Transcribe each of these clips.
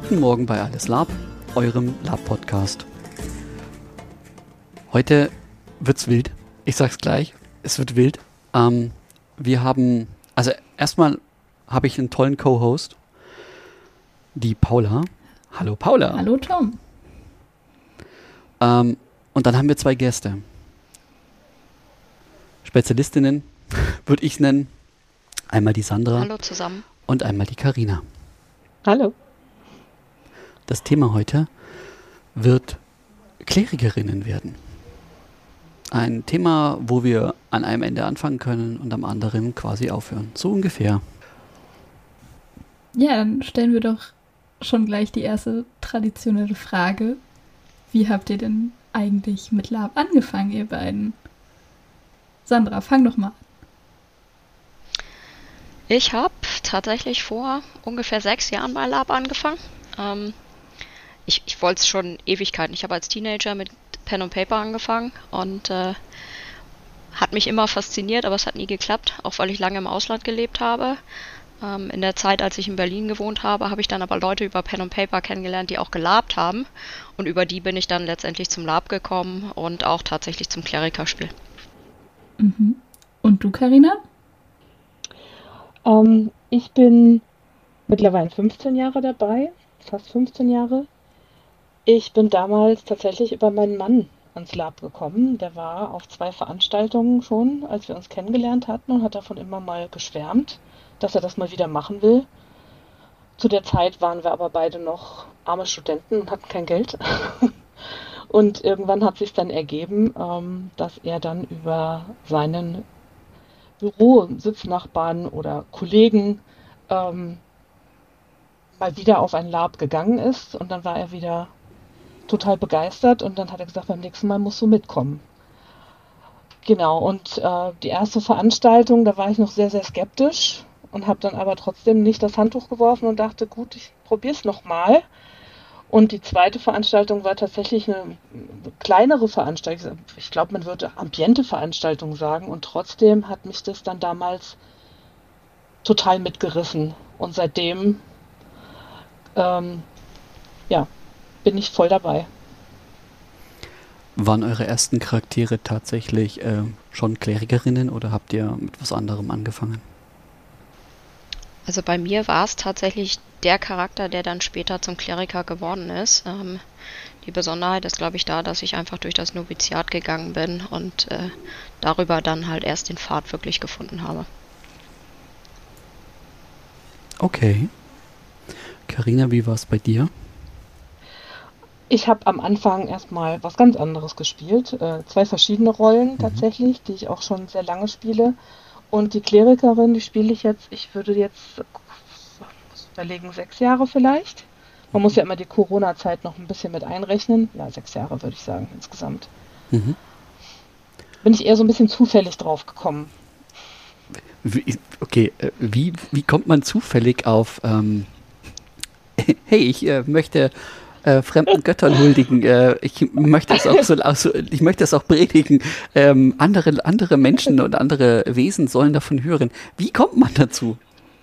Guten Morgen bei Alles Lab, eurem Lab-Podcast. Heute wird's wild. Ich sag's gleich, es wird wild. Erstmal habe ich einen tollen Co-Host, die Paula. Hallo Paula. Hallo Tom. Und dann haben wir zwei Gäste. Spezialistinnen, würde ich nennen. Einmal die Sandra. Hallo zusammen. Und einmal die Karina. Hallo. Das Thema heute wird Klerikerinnen werden. Ein Thema, wo wir an einem Ende anfangen können und am anderen quasi aufhören. So ungefähr. Ja, dann stellen wir doch schon gleich die erste traditionelle Frage. Wie habt ihr denn eigentlich mit Lab angefangen, ihr beiden? Sandra, fang doch mal an. Ich habe tatsächlich vor ungefähr 6 Jahren bei Lab angefangen. Ich wollte es schon Ewigkeiten. Ich habe als Teenager mit Pen und Paper angefangen und hat mich immer fasziniert, aber es hat nie geklappt, auch weil ich lange im Ausland gelebt habe. In der Zeit, als ich in Berlin gewohnt habe, habe ich dann aber Leute über Pen und Paper kennengelernt, die auch gelabt haben. Und über die bin ich dann letztendlich zum Lab gekommen und auch tatsächlich zum Klerikerspiel. Mhm. Und du, Karina? Ich bin mittlerweile 15 Jahre dabei, fast 15 Jahre. Ich bin damals tatsächlich über meinen Mann ans Lab gekommen. Der war auf 2 Veranstaltungen schon, als wir uns kennengelernt hatten, und hat davon immer mal geschwärmt, dass er das mal wieder machen will. Zu der Zeit waren wir aber beide noch arme Studenten und hatten kein Geld. Und irgendwann hat sich dann ergeben, dass er dann über seinen Büro-Sitznachbarn oder Kollegen mal wieder auf ein Lab gegangen ist, und dann war er wieder total begeistert und dann hat er gesagt, beim nächsten Mal musst du mitkommen. Genau, und die erste Veranstaltung, da war ich noch sehr, sehr skeptisch und habe dann aber trotzdem nicht das Handtuch geworfen und dachte, gut, ich probiere es nochmal. Und die zweite Veranstaltung war tatsächlich eine kleinere Veranstaltung. Ich glaube, man würde Ambiente-Veranstaltung sagen. Und trotzdem hat mich das dann damals total mitgerissen. Und seitdem, bin ich voll dabei. Waren eure ersten Charaktere tatsächlich schon Klerikerinnen oder habt ihr mit was anderem angefangen? Also bei mir war es tatsächlich der Charakter, der dann später zum Kleriker geworden ist. Die Besonderheit ist, glaube ich, da, dass ich einfach durch das Noviziat gegangen bin und darüber dann halt erst den Pfad wirklich gefunden habe. Okay. Karina, wie war es bei dir? Ich habe am Anfang erstmal was ganz anderes gespielt. 2 verschiedene Rollen tatsächlich, die ich auch schon sehr lange spiele. Und die Klerikerin, die spiele ich jetzt, ich würde jetzt überlegen, 6 Jahre vielleicht. Man muss ja immer die Corona-Zeit noch ein bisschen mit einrechnen. Ja, 6 Jahre würde ich sagen insgesamt. Mhm. Bin ich eher so ein bisschen zufällig drauf gekommen. Wie kommt man zufällig auf hey, ich möchte fremden Göttern huldigen, ich möchte es auch predigen, andere Menschen und andere Wesen sollen davon hören. Wie kommt man dazu?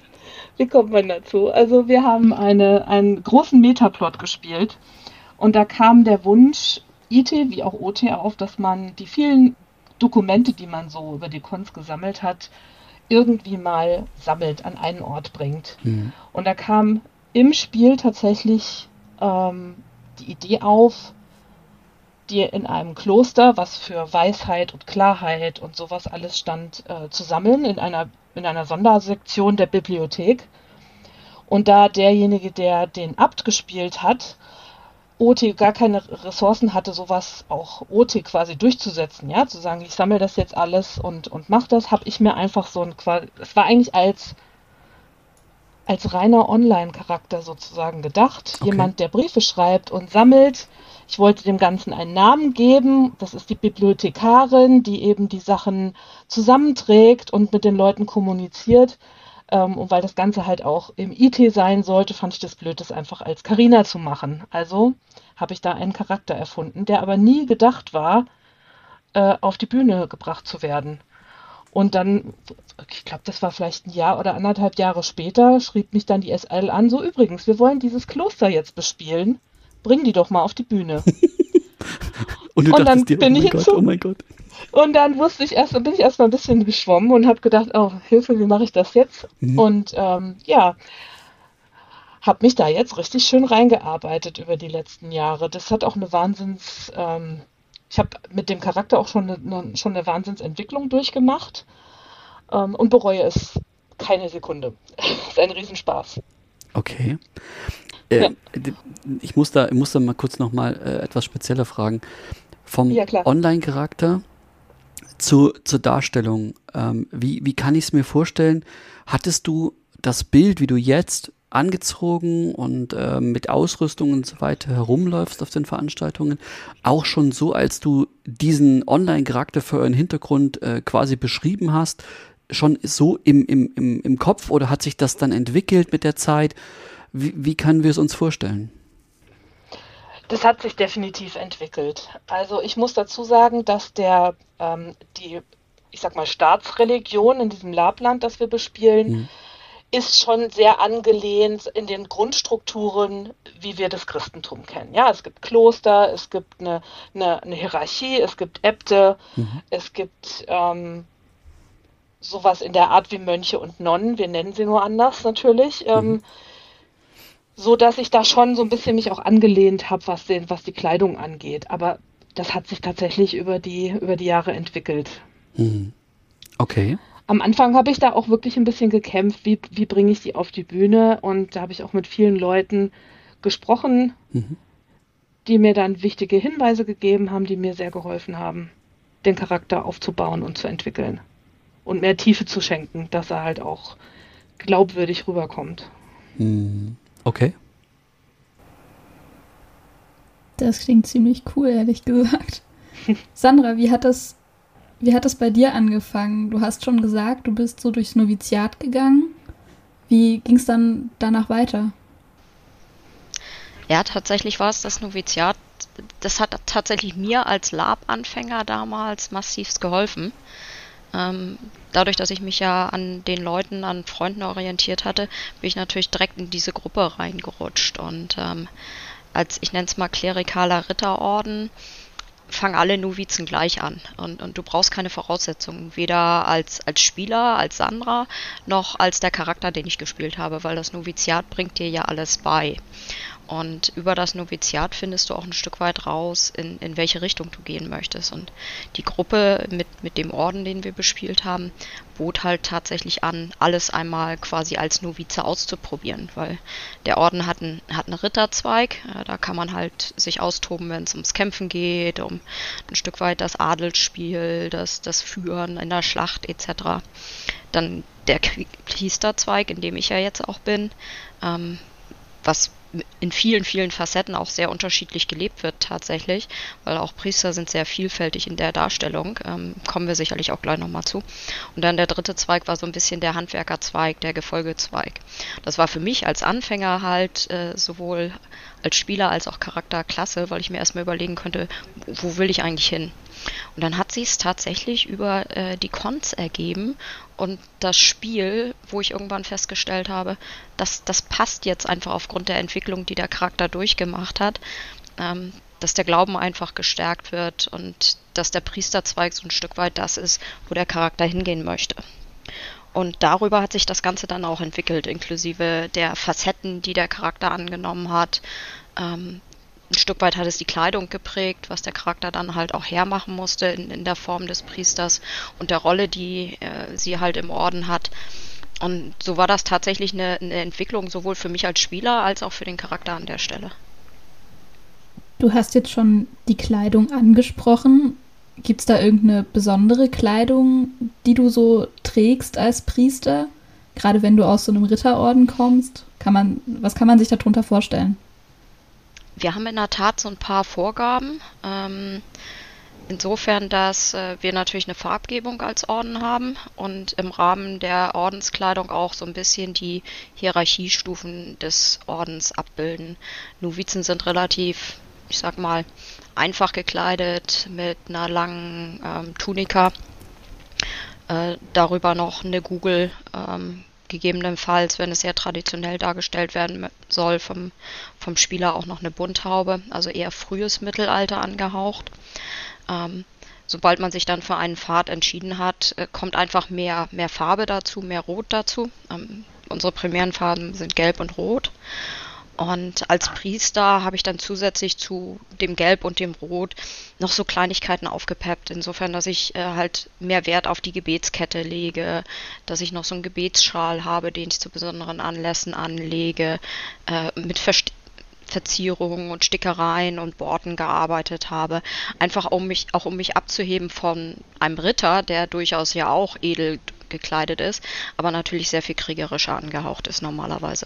Also wir haben einen großen Metaplot gespielt und da kam der Wunsch, IT wie auch OT auf, dass man die vielen Dokumente, die man so über die Kunst gesammelt hat, irgendwie mal sammelt, an einen Ort bringt. Mhm. Und da kam im Spiel tatsächlich die Idee auf, die in einem Kloster, was für Weisheit und Klarheit und sowas alles stand, zu sammeln, in einer Sondersektion der Bibliothek. Und da derjenige, der den Abt gespielt hat, OT gar keine Ressourcen hatte, sowas auch OT quasi durchzusetzen, ja, zu sagen, ich sammle das jetzt alles und mach das, habe ich mir einfach es war eigentlich als reiner Online-Charakter sozusagen gedacht. Okay. Jemand, der Briefe schreibt und sammelt. Ich wollte dem Ganzen einen Namen geben. Das ist die Bibliothekarin, die eben die Sachen zusammenträgt und mit den Leuten kommuniziert. Und weil das Ganze halt auch im IT sein sollte, fand ich das blöd, das einfach als Karina zu machen. Also habe ich da einen Charakter erfunden, der aber nie gedacht war, auf die Bühne gebracht zu werden. Und dann, ich glaube, das war vielleicht ein Jahr oder 1,5 Jahre später, schrieb mich dann die SL an, so übrigens, wir wollen dieses Kloster jetzt bespielen. Bring die doch mal auf die Bühne. Und du Und dann dachtest dir, bin ich oh mein Gott. Und dann bin ich erst mal ein bisschen geschwommen und habe gedacht, oh Hilfe, wie mache ich das jetzt? Und ja, habe mich da jetzt richtig schön reingearbeitet über die letzten Jahre. Das hat auch ich habe mit dem Charakter auch schon eine Wahnsinnsentwicklung durchgemacht, und bereue es keine Sekunde. Es ist ein Riesenspaß. Okay. Ja. Ich muss da mal kurz nochmal etwas spezieller fragen. Vom Ja, klar. Online-Charakter zur Darstellung. Wie kann ich es mir vorstellen? Hattest du das Bild, wie du jetzt angezogen und mit Ausrüstung und so weiter herumläufst auf den Veranstaltungen, auch schon so, als du diesen Online-Charakter für euren Hintergrund quasi beschrieben hast, schon so im Kopf, oder hat sich das dann entwickelt mit der Zeit? Wie können wir es uns vorstellen? Das hat sich definitiv entwickelt. Also ich muss dazu sagen, dass ich sag mal, Staatsreligion in diesem Labland, das wir bespielen, ist schon sehr angelehnt in den Grundstrukturen, wie wir das Christentum kennen. Ja, es gibt Kloster, es gibt eine Hierarchie, es gibt Äbte, es gibt sowas in der Art wie Mönche und Nonnen. Wir nennen sie nur anders natürlich. So dass ich da schon so ein bisschen mich auch angelehnt habe, was die Kleidung angeht. Aber das hat sich tatsächlich über die Jahre entwickelt. Okay. Am Anfang habe ich da auch wirklich ein bisschen gekämpft, wie bringe ich die auf die Bühne. Und da habe ich auch mit vielen Leuten gesprochen, die mir dann wichtige Hinweise gegeben haben, die mir sehr geholfen haben, den Charakter aufzubauen und zu entwickeln. Und mehr Tiefe zu schenken, dass er halt auch glaubwürdig rüberkommt. Okay. Das klingt ziemlich cool, ehrlich gesagt. Sandra, wie hat das bei dir angefangen? Du hast schon gesagt, du bist so durchs Noviziat gegangen. Wie ging es dann danach weiter? Ja, tatsächlich war es das Noviziat. Das hat tatsächlich mir als Lab-Anfänger damals massivst geholfen. Dadurch, dass ich mich ja an den Leuten, an Freunden orientiert hatte, bin ich natürlich direkt in diese Gruppe reingerutscht. Und als, ich nenne es mal, klerikaler Ritterorden, fangen alle Novizen gleich an. Und du brauchst keine Voraussetzungen, weder als Spieler, als Sandra, noch als der Charakter, den ich gespielt habe, weil das Noviziat bringt dir ja alles bei. Und über das Noviziat findest du auch ein Stück weit raus, in welche Richtung du gehen möchtest. Und die Gruppe mit dem Orden, den wir bespielt haben, bot halt tatsächlich an, alles einmal quasi als Novize auszuprobieren, weil der Orden hat einen Ritterzweig, da kann man halt sich austoben, wenn es ums Kämpfen geht, um ein Stück weit das Adelsspiel, das Führen in der Schlacht etc. Dann der Priesterzweig, in dem ich ja jetzt auch bin, was in vielen, vielen Facetten auch sehr unterschiedlich gelebt wird tatsächlich, weil auch Priester sind sehr vielfältig in der Darstellung, kommen wir sicherlich auch gleich nochmal zu. Und dann der dritte Zweig war so ein bisschen der Handwerkerzweig, der Gefolgezweig. Das war für mich als Anfänger halt sowohl als Spieler als auch Charakterklasse, weil ich mir erstmal überlegen könnte, wo will ich eigentlich hin? Und dann hat sie es tatsächlich über die Cons ergeben und das Spiel, wo ich irgendwann festgestellt habe, das passt jetzt einfach aufgrund der Entwicklung, die der Charakter durchgemacht hat, dass der Glauben einfach gestärkt wird und dass der Priesterzweig so ein Stück weit das ist, wo der Charakter hingehen möchte. Und darüber hat sich das Ganze dann auch entwickelt, inklusive der Facetten, die der Charakter angenommen hat. Ein Stück weit hat es die Kleidung geprägt, was der Charakter dann halt auch hermachen musste in der Form des Priesters und der Rolle, die sie halt im Orden hat. Und so war das tatsächlich eine Entwicklung sowohl für mich als Spieler als auch für den Charakter an der Stelle. Du hast jetzt schon die Kleidung angesprochen. Gibt es da irgendeine besondere Kleidung, die du so trägst als Priester? Gerade wenn du aus so einem Ritterorden kommst, was kann man sich darunter vorstellen? Wir haben in der Tat so ein paar Vorgaben. Insofern, dass wir natürlich eine Farbgebung als Orden haben und im Rahmen der Ordenskleidung auch so ein bisschen die Hierarchiestufen des Ordens abbilden. Novizen sind relativ, ich sag mal, einfach gekleidet mit einer langen Tunika. darüber noch eine Kugel, gegebenenfalls, wenn es sehr traditionell dargestellt werden soll, vom Spieler auch noch eine Bunthaube, also eher frühes Mittelalter angehaucht. Sobald man sich dann für einen Pfad entschieden hat, kommt einfach mehr Farbe dazu, mehr Rot dazu. Unsere primären Farben sind Gelb und Rot. Und als Priester habe ich dann zusätzlich zu dem Gelb und dem Rot noch so Kleinigkeiten aufgepeppt. Insofern, dass ich halt mehr Wert auf die Gebetskette lege, dass ich noch so einen Gebetsschal habe, den ich zu besonderen Anlässen anlege, mit Verzierungen und Stickereien und Borten gearbeitet habe. Einfach um mich abzuheben von einem Ritter, der durchaus ja auch edel gekleidet ist, aber natürlich sehr viel kriegerischer angehaucht ist normalerweise.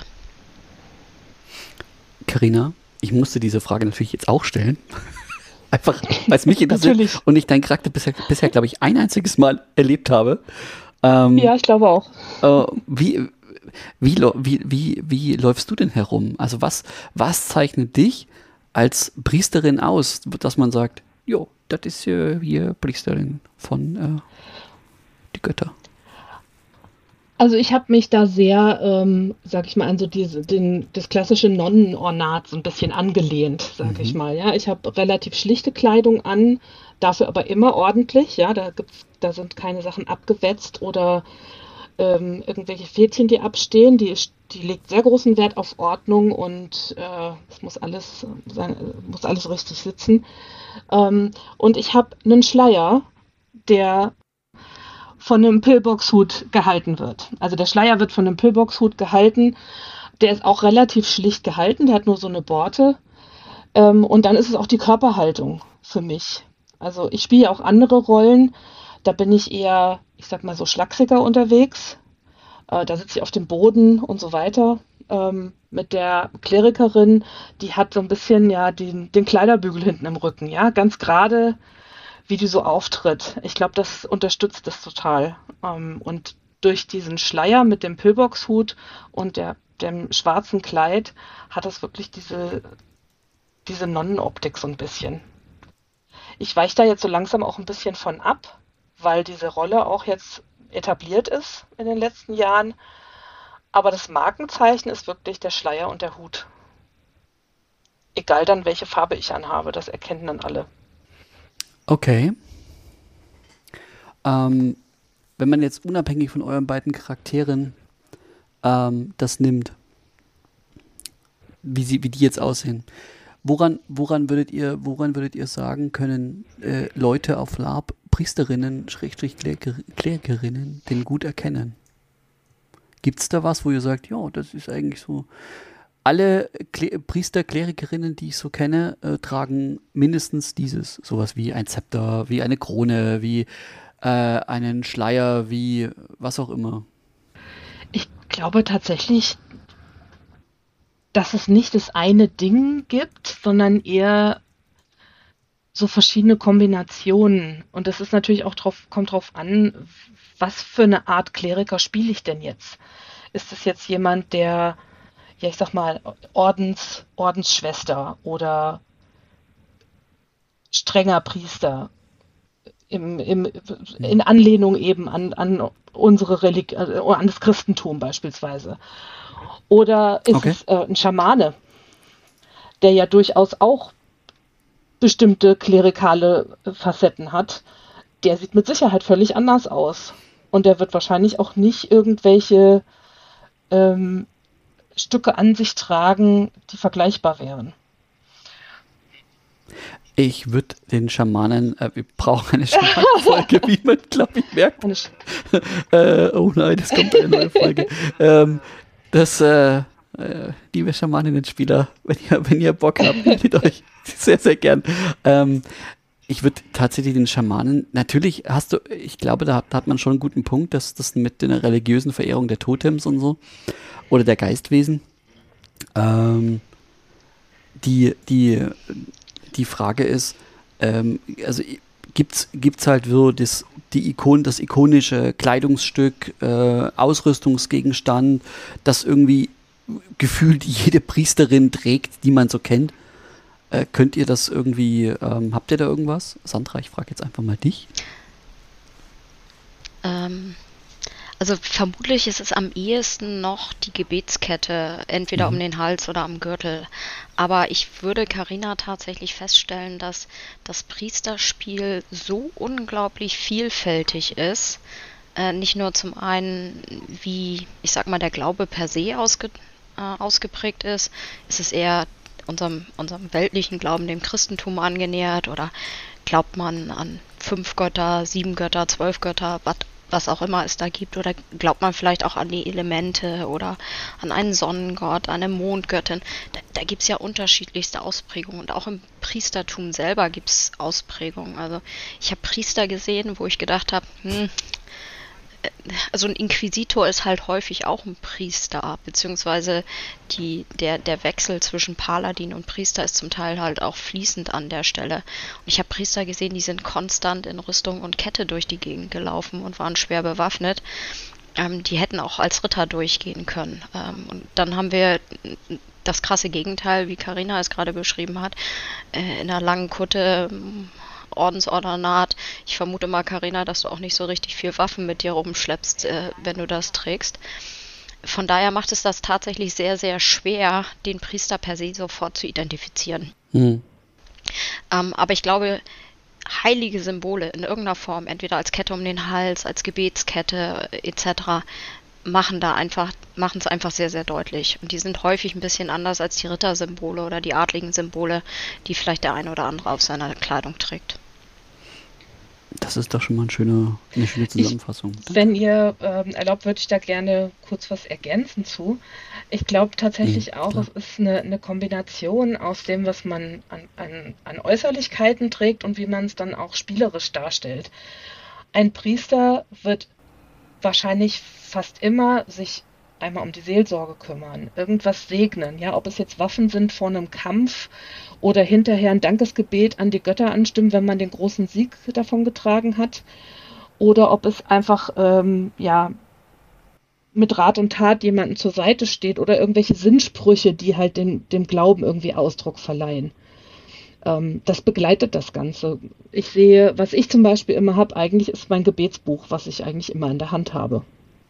Carina, ich musste diese Frage natürlich jetzt auch stellen. Einfach, weil es mich interessiert und ich deinen Charakter bisher glaube ich, ein einziges Mal erlebt habe. Ja, ich glaube auch. Wie läufst du denn herum? Also was zeichnet dich als Priesterin aus, dass man sagt, jo, das ist hier Priesterin von die Götter? Also ich habe mich da sehr, sag ich mal, an so das klassische Nonnenornat so ein bisschen angelehnt, sag ich mal. Ja, ich habe relativ schlichte Kleidung an, dafür aber immer ordentlich. Ja, da sind keine Sachen abgewetzt oder irgendwelche Fädchen, die abstehen. Die legt sehr großen Wert auf Ordnung und es muss alles richtig sitzen. Und ich habe einen Schleier, der von einem Pillboxhut gehalten wird. Also der Schleier wird von einem Pillboxhut gehalten. Der ist auch relativ schlicht gehalten. Der hat nur so eine Borte. Und dann ist es auch die Körperhaltung für mich. Also ich spiele auch andere Rollen. Da bin ich eher, ich sag mal so schlachsiger unterwegs. Da sitze ich auf dem Boden und so weiter. Mit der Klerikerin, die hat so ein bisschen ja den Kleiderbügel hinten im Rücken. Ja, ganz gerade, wie die so auftritt. Ich glaube, das unterstützt das total. Und durch diesen Schleier mit dem Pillboxhut und dem schwarzen Kleid hat das wirklich diese Nonnenoptik so ein bisschen. Ich weiche da jetzt so langsam auch ein bisschen von ab, weil diese Rolle auch jetzt etabliert ist in den letzten Jahren. Aber das Markenzeichen ist wirklich der Schleier und der Hut. Egal dann, welche Farbe ich anhabe, das erkennen dann alle. Okay. Wenn man jetzt unabhängig von euren beiden Charakteren das nimmt, wie die jetzt aussehen, woran würdet ihr sagen, können Leute auf LARP Priesterinnen, Klerikerinnen denn gut erkennen? Gibt es da was, wo ihr sagt, ja, das ist eigentlich so, alle Priester, Klerikerinnen, die ich so kenne, tragen mindestens sowas wie ein Zepter, wie eine Krone, wie einen Schleier, wie was auch immer. Ich glaube tatsächlich, dass es nicht das eine Ding gibt, sondern eher so verschiedene Kombinationen. Und das ist natürlich auch kommt drauf an, was für eine Art Kleriker spiele ich denn jetzt? Ist es jetzt jemand, der, ja, ich sag mal, Ordensschwester oder strenger Priester in Anlehnung eben an unsere an das Christentum beispielsweise. Oder ist es ein Schamane, der ja durchaus auch bestimmte klerikale Facetten hat, der sieht mit Sicherheit völlig anders aus. Und der wird wahrscheinlich auch nicht irgendwelche Stücke an sich tragen, die vergleichbar wären. Ich würde den Schamanen, wir brauchen eine Schamanenfolge, wie man, glaube ich, merkt. Oh nein, es kommt eine neue Folge. Liebe Schamaninnen-Spieler, wenn ihr Bock habt, meldet euch sehr, sehr gern. Ich würde tatsächlich den Schamanen, natürlich ich glaube, da hat man schon einen guten Punkt, dass das mit der religiösen Verehrung der Totems und so, oder der Geistwesen, die Frage ist, also gibt's halt so das ikonische Kleidungsstück, Ausrüstungsgegenstand, das irgendwie gefühlt jede Priesterin trägt, die man so kennt. Könnt ihr das irgendwie, habt ihr da irgendwas? Sandra, ich frage jetzt einfach mal dich. Ähm, also vermutlich ist es am ehesten noch die Gebetskette, entweder um den Hals oder am Gürtel. Aber ich würde Carina tatsächlich feststellen, dass das Priesterspiel so unglaublich vielfältig ist. Nicht nur zum einen, wie, ich sag mal, der Glaube per se ausgeprägt ist es eher unserem weltlichen Glauben, dem Christentum angenähert, oder glaubt man an 5 Götter, 7 Götter, 12 Götter, was auch immer es da gibt, oder glaubt man vielleicht auch an die Elemente oder an einen Sonnengott, eine Mondgöttin. Da gibt es ja unterschiedlichste Ausprägungen, und auch im Priestertum selber gibt es Ausprägungen. Also ich habe Priester gesehen, wo ich gedacht habe, also ein Inquisitor ist halt häufig auch ein Priester, beziehungsweise der Wechsel zwischen Paladin und Priester ist zum Teil halt auch fließend an der Stelle. Und ich habe Priester gesehen, die sind konstant in Rüstung und Kette durch die Gegend gelaufen und waren schwer bewaffnet. Die hätten auch als Ritter durchgehen können. Und dann haben wir das krasse Gegenteil, wie Carina es gerade beschrieben hat, in einer langen Kutte, Ordensordinat. Ich vermute mal, Carina, dass du auch nicht so richtig viel Waffen mit dir rumschleppst, wenn du das trägst. Von daher macht es das tatsächlich sehr, sehr schwer, den Priester per se sofort zu identifizieren. Aber ich glaube, heilige Symbole in irgendeiner Form, entweder als Kette um den Hals, als Gebetskette etc., machen es einfach sehr, sehr deutlich. Und die sind häufig ein bisschen anders als die Rittersymbole oder die adligen Symbole, die vielleicht der eine oder andere auf seiner Kleidung trägt. Das ist doch schon mal eine schöne Zusammenfassung. Wenn ihr erlaubt, würde ich da gerne kurz was ergänzen zu. Ich glaube tatsächlich auch, klar. es ist eine Kombination aus dem, was man an Äußerlichkeiten trägt und wie man es dann auch spielerisch darstellt. Ein Priester wird wahrscheinlich fast immer sich einmal um die Seelsorge kümmern, irgendwas segnen, ja, ob es jetzt Waffen sind vor einem Kampf oder hinterher ein Dankesgebet an die Götter anstimmen, wenn man den großen Sieg davon getragen hat, oder ob es einfach mit Rat und Tat jemandem zur Seite steht oder irgendwelche Sinnsprüche, die halt dem Glauben irgendwie Ausdruck verleihen. Das begleitet das Ganze. Ich sehe, was ich zum Beispiel immer habe, eigentlich ist mein Gebetsbuch, was ich eigentlich immer in der Hand habe.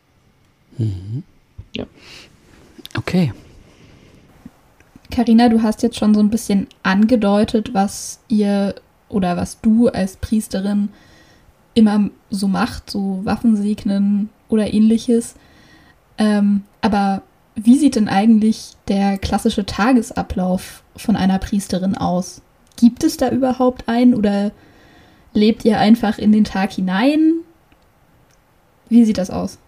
Ja. Okay. Carina, du hast jetzt schon so ein bisschen angedeutet, was ihr oder was du als Priesterin immer so macht, so Waffen segnen oder ähnliches. Aber wie sieht denn eigentlich der klassische Tagesablauf von einer Priesterin aus? Gibt es da überhaupt einen oder lebt ihr einfach in den Tag hinein? Wie sieht das aus?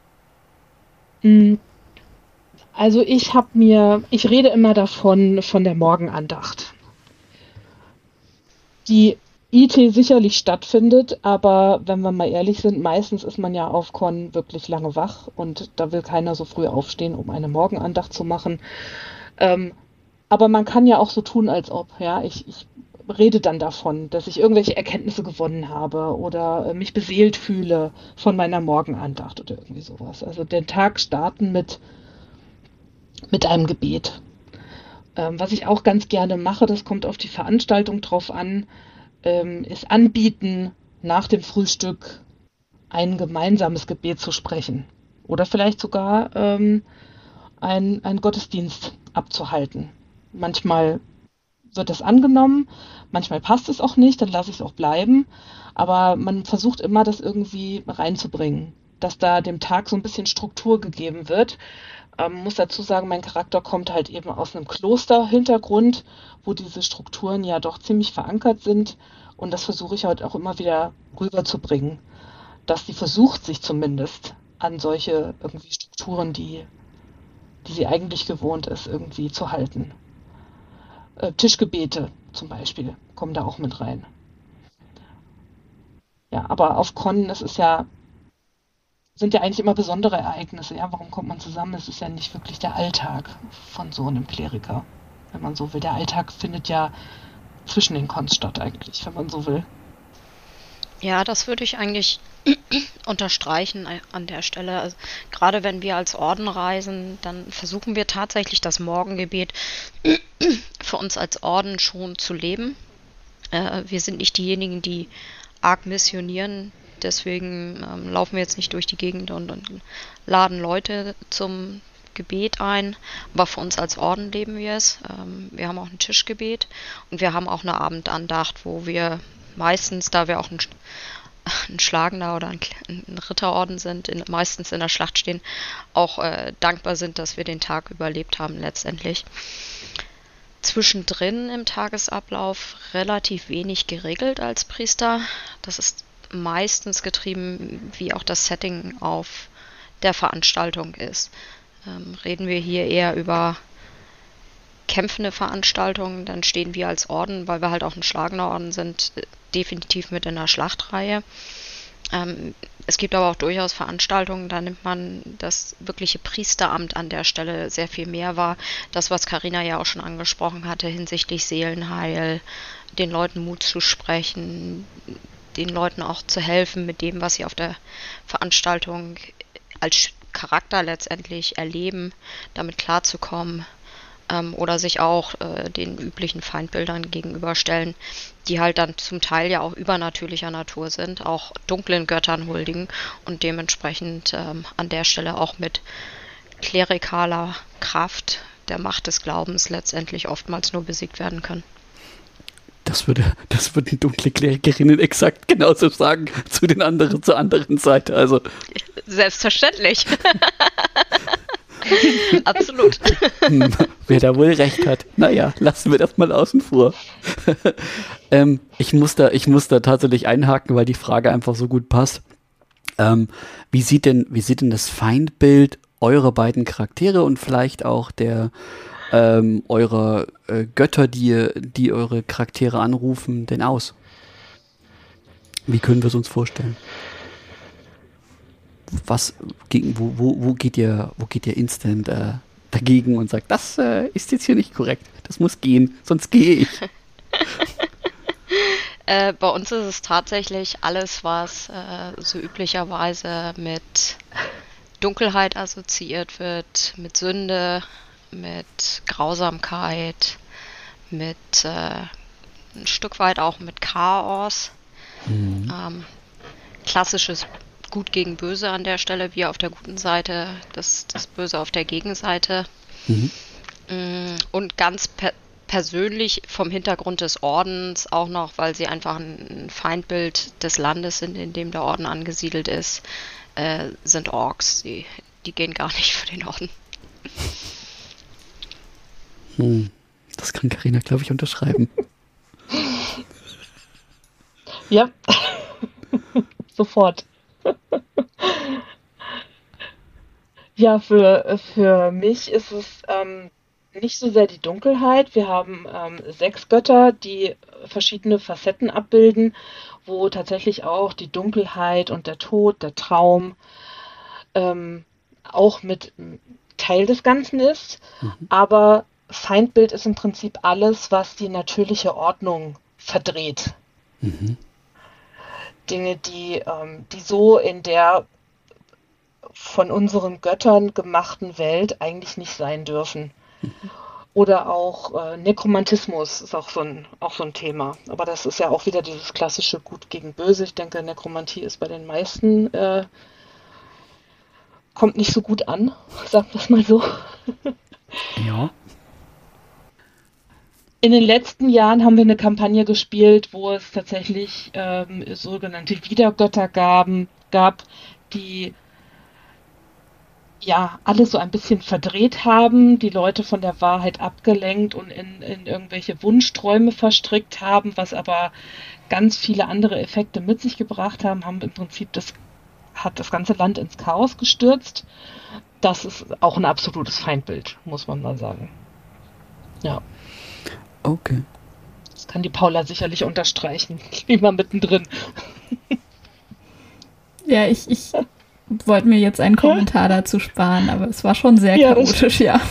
Also ich rede immer davon, von der Morgenandacht, die IT sicherlich stattfindet, aber wenn wir mal ehrlich sind, meistens ist man ja auf Con wirklich lange wach und da will keiner so früh aufstehen, um eine Morgenandacht zu machen. Aber man kann ja auch so tun, als ob, ja, ich rede dann davon, dass ich irgendwelche Erkenntnisse gewonnen habe oder mich beseelt fühle von meiner Morgenandacht oder irgendwie sowas. Also den Tag starten mit einem Gebet. Was ich auch ganz gerne mache, das kommt auf die Veranstaltung drauf an, ist anbieten, nach dem Frühstück ein gemeinsames Gebet zu sprechen. Oder vielleicht sogar einen Gottesdienst abzuhalten. Manchmal wird das angenommen, manchmal passt es auch nicht, dann lasse ich es auch bleiben. Aber man versucht immer, das irgendwie reinzubringen, dass da dem Tag so ein bisschen Struktur gegeben wird. Muss dazu sagen, mein Charakter kommt halt eben aus einem Klosterhintergrund, wo diese Strukturen ja doch ziemlich verankert sind. Und das versuche ich halt auch immer wieder rüberzubringen, dass sie versucht, sich zumindest an solche irgendwie Strukturen, die sie eigentlich gewohnt ist, irgendwie zu halten. Tischgebete zum Beispiel kommen da auch mit rein. Ja, aber auf Con, sind ja eigentlich immer besondere Ereignisse. Ja, warum kommt man zusammen? Es ist ja nicht wirklich der Alltag von so einem Kleriker, wenn man so will. Der Alltag findet ja zwischen den Cons statt eigentlich, wenn man so will. Ja, das würde ich eigentlich unterstreichen an der Stelle. Also, gerade wenn wir als Orden reisen, dann versuchen wir tatsächlich das Morgengebet für uns als Orden schon zu leben. Wir sind nicht diejenigen, die arg missionieren, deswegen laufen wir jetzt nicht durch die Gegend und laden Leute zum Gebet ein, aber für uns als Orden leben wir es. Wir haben auch ein Tischgebet und wir haben auch eine Abendandacht, wo wir meistens, da wir auch ein Schlagender oder ein Ritterorden sind, meistens in der Schlacht stehen, auch dankbar sind, dass wir den Tag überlebt haben letztendlich. Zwischendrin im Tagesablauf relativ wenig geregelt als Priester. Das ist meistens getrieben, wie auch das Setting auf der Veranstaltung ist. Reden wir hier eher über kämpfende Veranstaltungen, dann stehen wir als Orden, weil wir halt auch ein schlagender Orden sind, definitiv mit in der Schlachtreihe. Es gibt aber auch durchaus Veranstaltungen, da nimmt man das wirkliche Priesteramt an der Stelle sehr viel mehr wahr. Das, was Carina ja auch schon angesprochen hatte hinsichtlich Seelenheil, den Leuten Mut zu sprechen, den Leuten auch zu helfen mit dem, was sie auf der Veranstaltung als Charakter letztendlich erleben, damit klarzukommen. Oder sich auch den üblichen Feindbildern gegenüberstellen, die halt dann zum Teil ja auch übernatürlicher Natur sind, auch dunklen Göttern huldigen und dementsprechend an der Stelle auch mit klerikaler Kraft der Macht des Glaubens letztendlich oftmals nur besiegt werden können. Das würden dunkle Klerikerinnen exakt genauso sagen zur anderen Seite. Also Selbstverständlich. Absolut. Wer da wohl recht hat. Naja, lassen wir das mal außen vor. Ich muss da tatsächlich einhaken, weil die Frage einfach so gut passt. Wie sieht denn das Feindbild eurer beiden Charaktere und vielleicht auch der eurer Götter, die eure Charaktere anrufen, denn aus? Wie können wir es uns vorstellen? Wo geht ihr instant dagegen und sagt, das ist jetzt hier nicht korrekt, das muss gehen, sonst gehe ich. Bei uns ist es tatsächlich alles, was so üblicherweise mit Dunkelheit assoziiert wird, mit Sünde, mit Grausamkeit, mit ein Stück weit auch mit Chaos. Klassisches Gut gegen Böse an der Stelle, wir auf der guten Seite, das Böse auf der Gegenseite. Und ganz persönlich vom Hintergrund des Ordens auch noch, weil sie einfach ein Feindbild des Landes sind, in dem der Orden angesiedelt ist, sind Orks. Die gehen gar nicht für den Orden. Das kann Carina, glaube ich, unterschreiben. Ja, sofort. Ja, für mich ist es nicht so sehr die Dunkelheit. Wir haben 6 Götter, die verschiedene Facetten abbilden, wo tatsächlich auch die Dunkelheit und der Tod, der Traum auch mit Teil des Ganzen ist. Aber Feindbild ist im Prinzip alles, was die natürliche Ordnung verdreht. Dinge, die so in der von unseren Göttern gemachten Welt eigentlich nicht sein dürfen. Oder auch Nekromantismus ist auch so ein Thema. Aber das ist ja auch wieder dieses klassische Gut gegen Böse. Ich denke, Nekromantie ist bei den meisten kommt nicht so gut an, sagen wir es mal so. Ja. In den letzten Jahren haben wir eine Kampagne gespielt, wo es tatsächlich sogenannte Wiedergötter gab, die ja alles so ein bisschen verdreht haben, die Leute von der Wahrheit abgelenkt und in irgendwelche Wunschträume verstrickt haben, was aber ganz viele andere Effekte mit sich gebracht haben im Prinzip hat das ganze Land ins Chaos gestürzt. Das ist auch ein absolutes Feindbild, muss man mal sagen. Ja. Okay. Das kann die Paula sicherlich unterstreichen. Ich bin mal mittendrin. Ja, ich wollte mir jetzt einen Kommentar dazu sparen, aber es war schon sehr chaotisch, ja.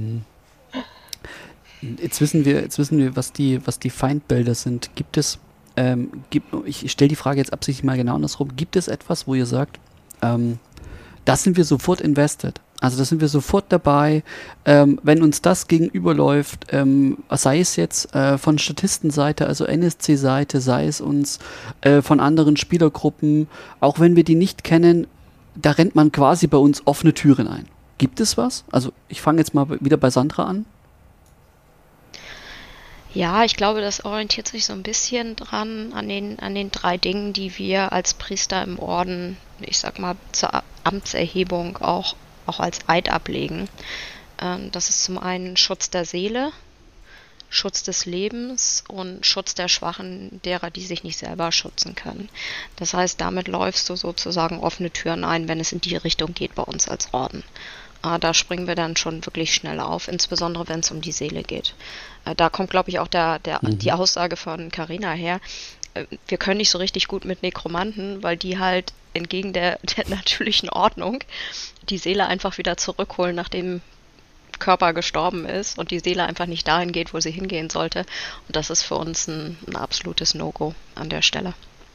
Jetzt wissen wir, was die Feindbilder sind. Gibt es, ich stelle die Frage jetzt absichtlich mal genau andersrum, gibt es etwas, wo ihr sagt, das sind wir sofort invested? Also da sind wir sofort dabei, wenn uns das gegenüberläuft, sei es jetzt von Statistenseite, also NSC-Seite, sei es uns von anderen Spielergruppen, auch wenn wir die nicht kennen, da rennt man quasi bei uns offene Türen ein. Gibt es was? Also ich fange jetzt mal wieder bei Sandra an. Ja, ich glaube, das orientiert sich so ein bisschen dran an den 3 Dingen, die wir als Priester im Orden, ich sag mal, zur Amtserhebung auch als Eid ablegen. Das ist zum einen Schutz der Seele, Schutz des Lebens und Schutz der Schwachen, derer, die sich nicht selber schützen können. Das heißt, damit läufst du sozusagen offene Türen ein, wenn es in die Richtung geht bei uns als Orden. Da springen wir dann schon wirklich schnell auf, insbesondere wenn es um die Seele geht. Da kommt, glaube ich, auch die Aussage von Carina her. Wir können nicht so richtig gut mit Nekromanten, weil die halt entgegen der natürlichen Ordnung die Seele einfach wieder zurückholen, nachdem Körper gestorben ist und die Seele einfach nicht dahin geht, wo sie hingehen sollte. Und das ist für uns ein absolutes No-Go an der Stelle.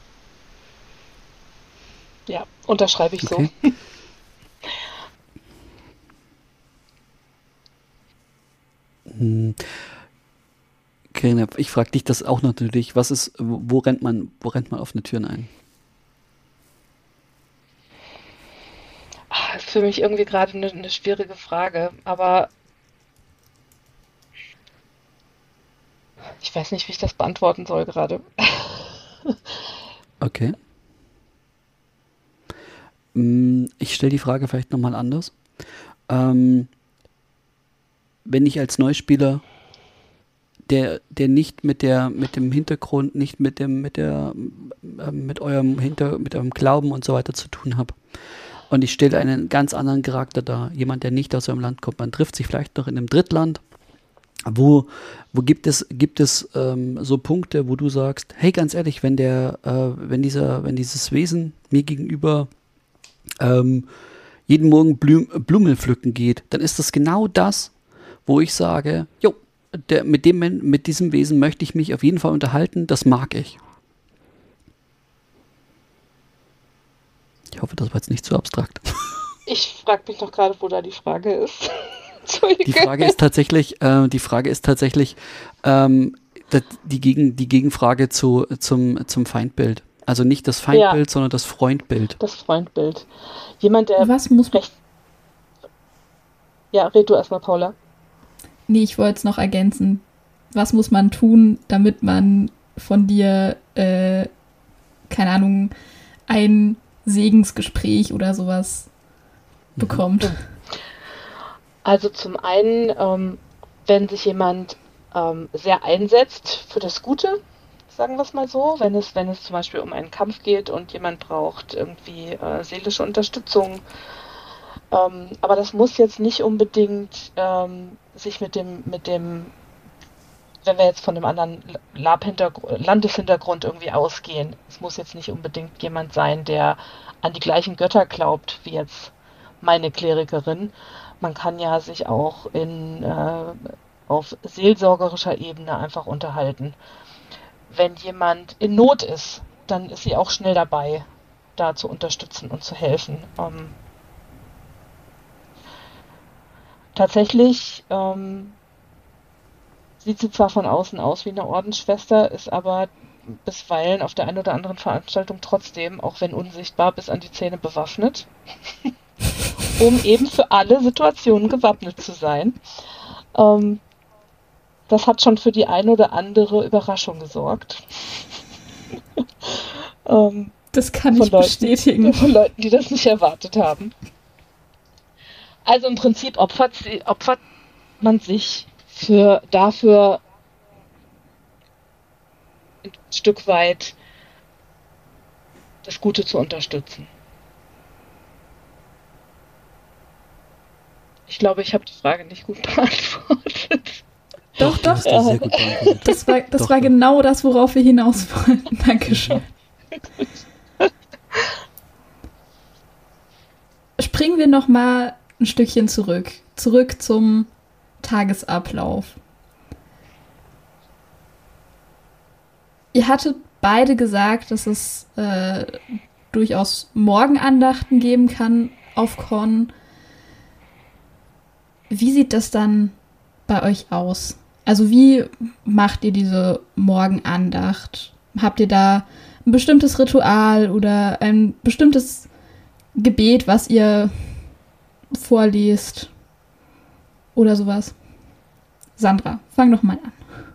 Ja, unterschreibe ich Okay. so. Carina, ich frage dich das auch natürlich, wo rennt man offene Türen ein? Ist für mich irgendwie gerade eine schwierige Frage, aber ich weiß nicht, wie ich das beantworten soll gerade. Okay. Ich stelle die Frage vielleicht nochmal anders. Wenn ich als Neuspieler, der nicht mit dem Hintergrund, nicht mit eurem Glauben und so weiter zu tun habe, und ich stelle einen ganz anderen Charakter dar, jemand, der nicht aus eurem Land kommt, man trifft sich vielleicht noch in einem Drittland, wo gibt es so Punkte, wo du sagst, hey, ganz ehrlich, wenn dieses Wesen mir gegenüber jeden Morgen Blumen pflücken geht, dann ist das genau das, wo ich sage, jo, mit diesem Wesen möchte ich mich auf jeden Fall unterhalten, das mag ich. Ich hoffe, das war jetzt nicht zu abstrakt. Ich frage mich noch gerade, wo da die Frage ist. Entschuldige. Die Frage ist tatsächlich, die Gegenfrage zum Feindbild. Also nicht das Feindbild, sondern das Freundbild. Das Freundbild. Jemand, der Was muss man... recht... Ja, red du erstmal, Paula. Nee, ich wollte es noch ergänzen. Was muss man tun, damit man von dir, keine Ahnung, ein Segensgespräch oder sowas bekommt? Also zum einen, wenn sich jemand sehr einsetzt für das Gute, sagen wir es mal so, wenn es zum Beispiel um einen Kampf geht und jemand braucht irgendwie seelische Unterstützung, aber das muss jetzt nicht unbedingt sich mit dem, wenn wir jetzt von einem anderen Landeshintergrund irgendwie ausgehen, es muss jetzt nicht unbedingt jemand sein, der an die gleichen Götter glaubt wie jetzt meine Klerikerin. Man kann ja sich auch auf seelsorgerischer Ebene einfach unterhalten. Wenn jemand in Not ist, dann ist sie auch schnell dabei, da zu unterstützen und zu helfen. Tatsächlich sieht sie zwar von außen aus wie eine Ordensschwester, ist aber bisweilen auf der einen oder anderen Veranstaltung trotzdem, auch wenn unsichtbar, bis an die Zähne bewaffnet, um eben für alle Situationen gewappnet zu sein. Das hat schon für die eine oder andere Überraschung gesorgt. Das kann ich bestätigen. Von Leuten, die das nicht erwartet haben. Also im Prinzip opfert man sich dafür ein Stück weit das Gute zu unterstützen. Ich glaube, ich habe die Frage nicht gut beantwortet. Doch. Das ist sehr gut beantwortet. Das war genau das, worauf wir hinaus wollten. Dankeschön. Springen wir noch mal ein Stückchen zurück. Zurück zum Tagesablauf. Ihr hattet beide gesagt, dass es durchaus Morgenandachten geben kann auf Con. Wie sieht das dann bei euch aus? Also wie macht ihr diese Morgenandacht? Habt ihr da ein bestimmtes Ritual oder ein bestimmtes Gebet, was ihr vorliest oder sowas? Sandra, fang doch mal an.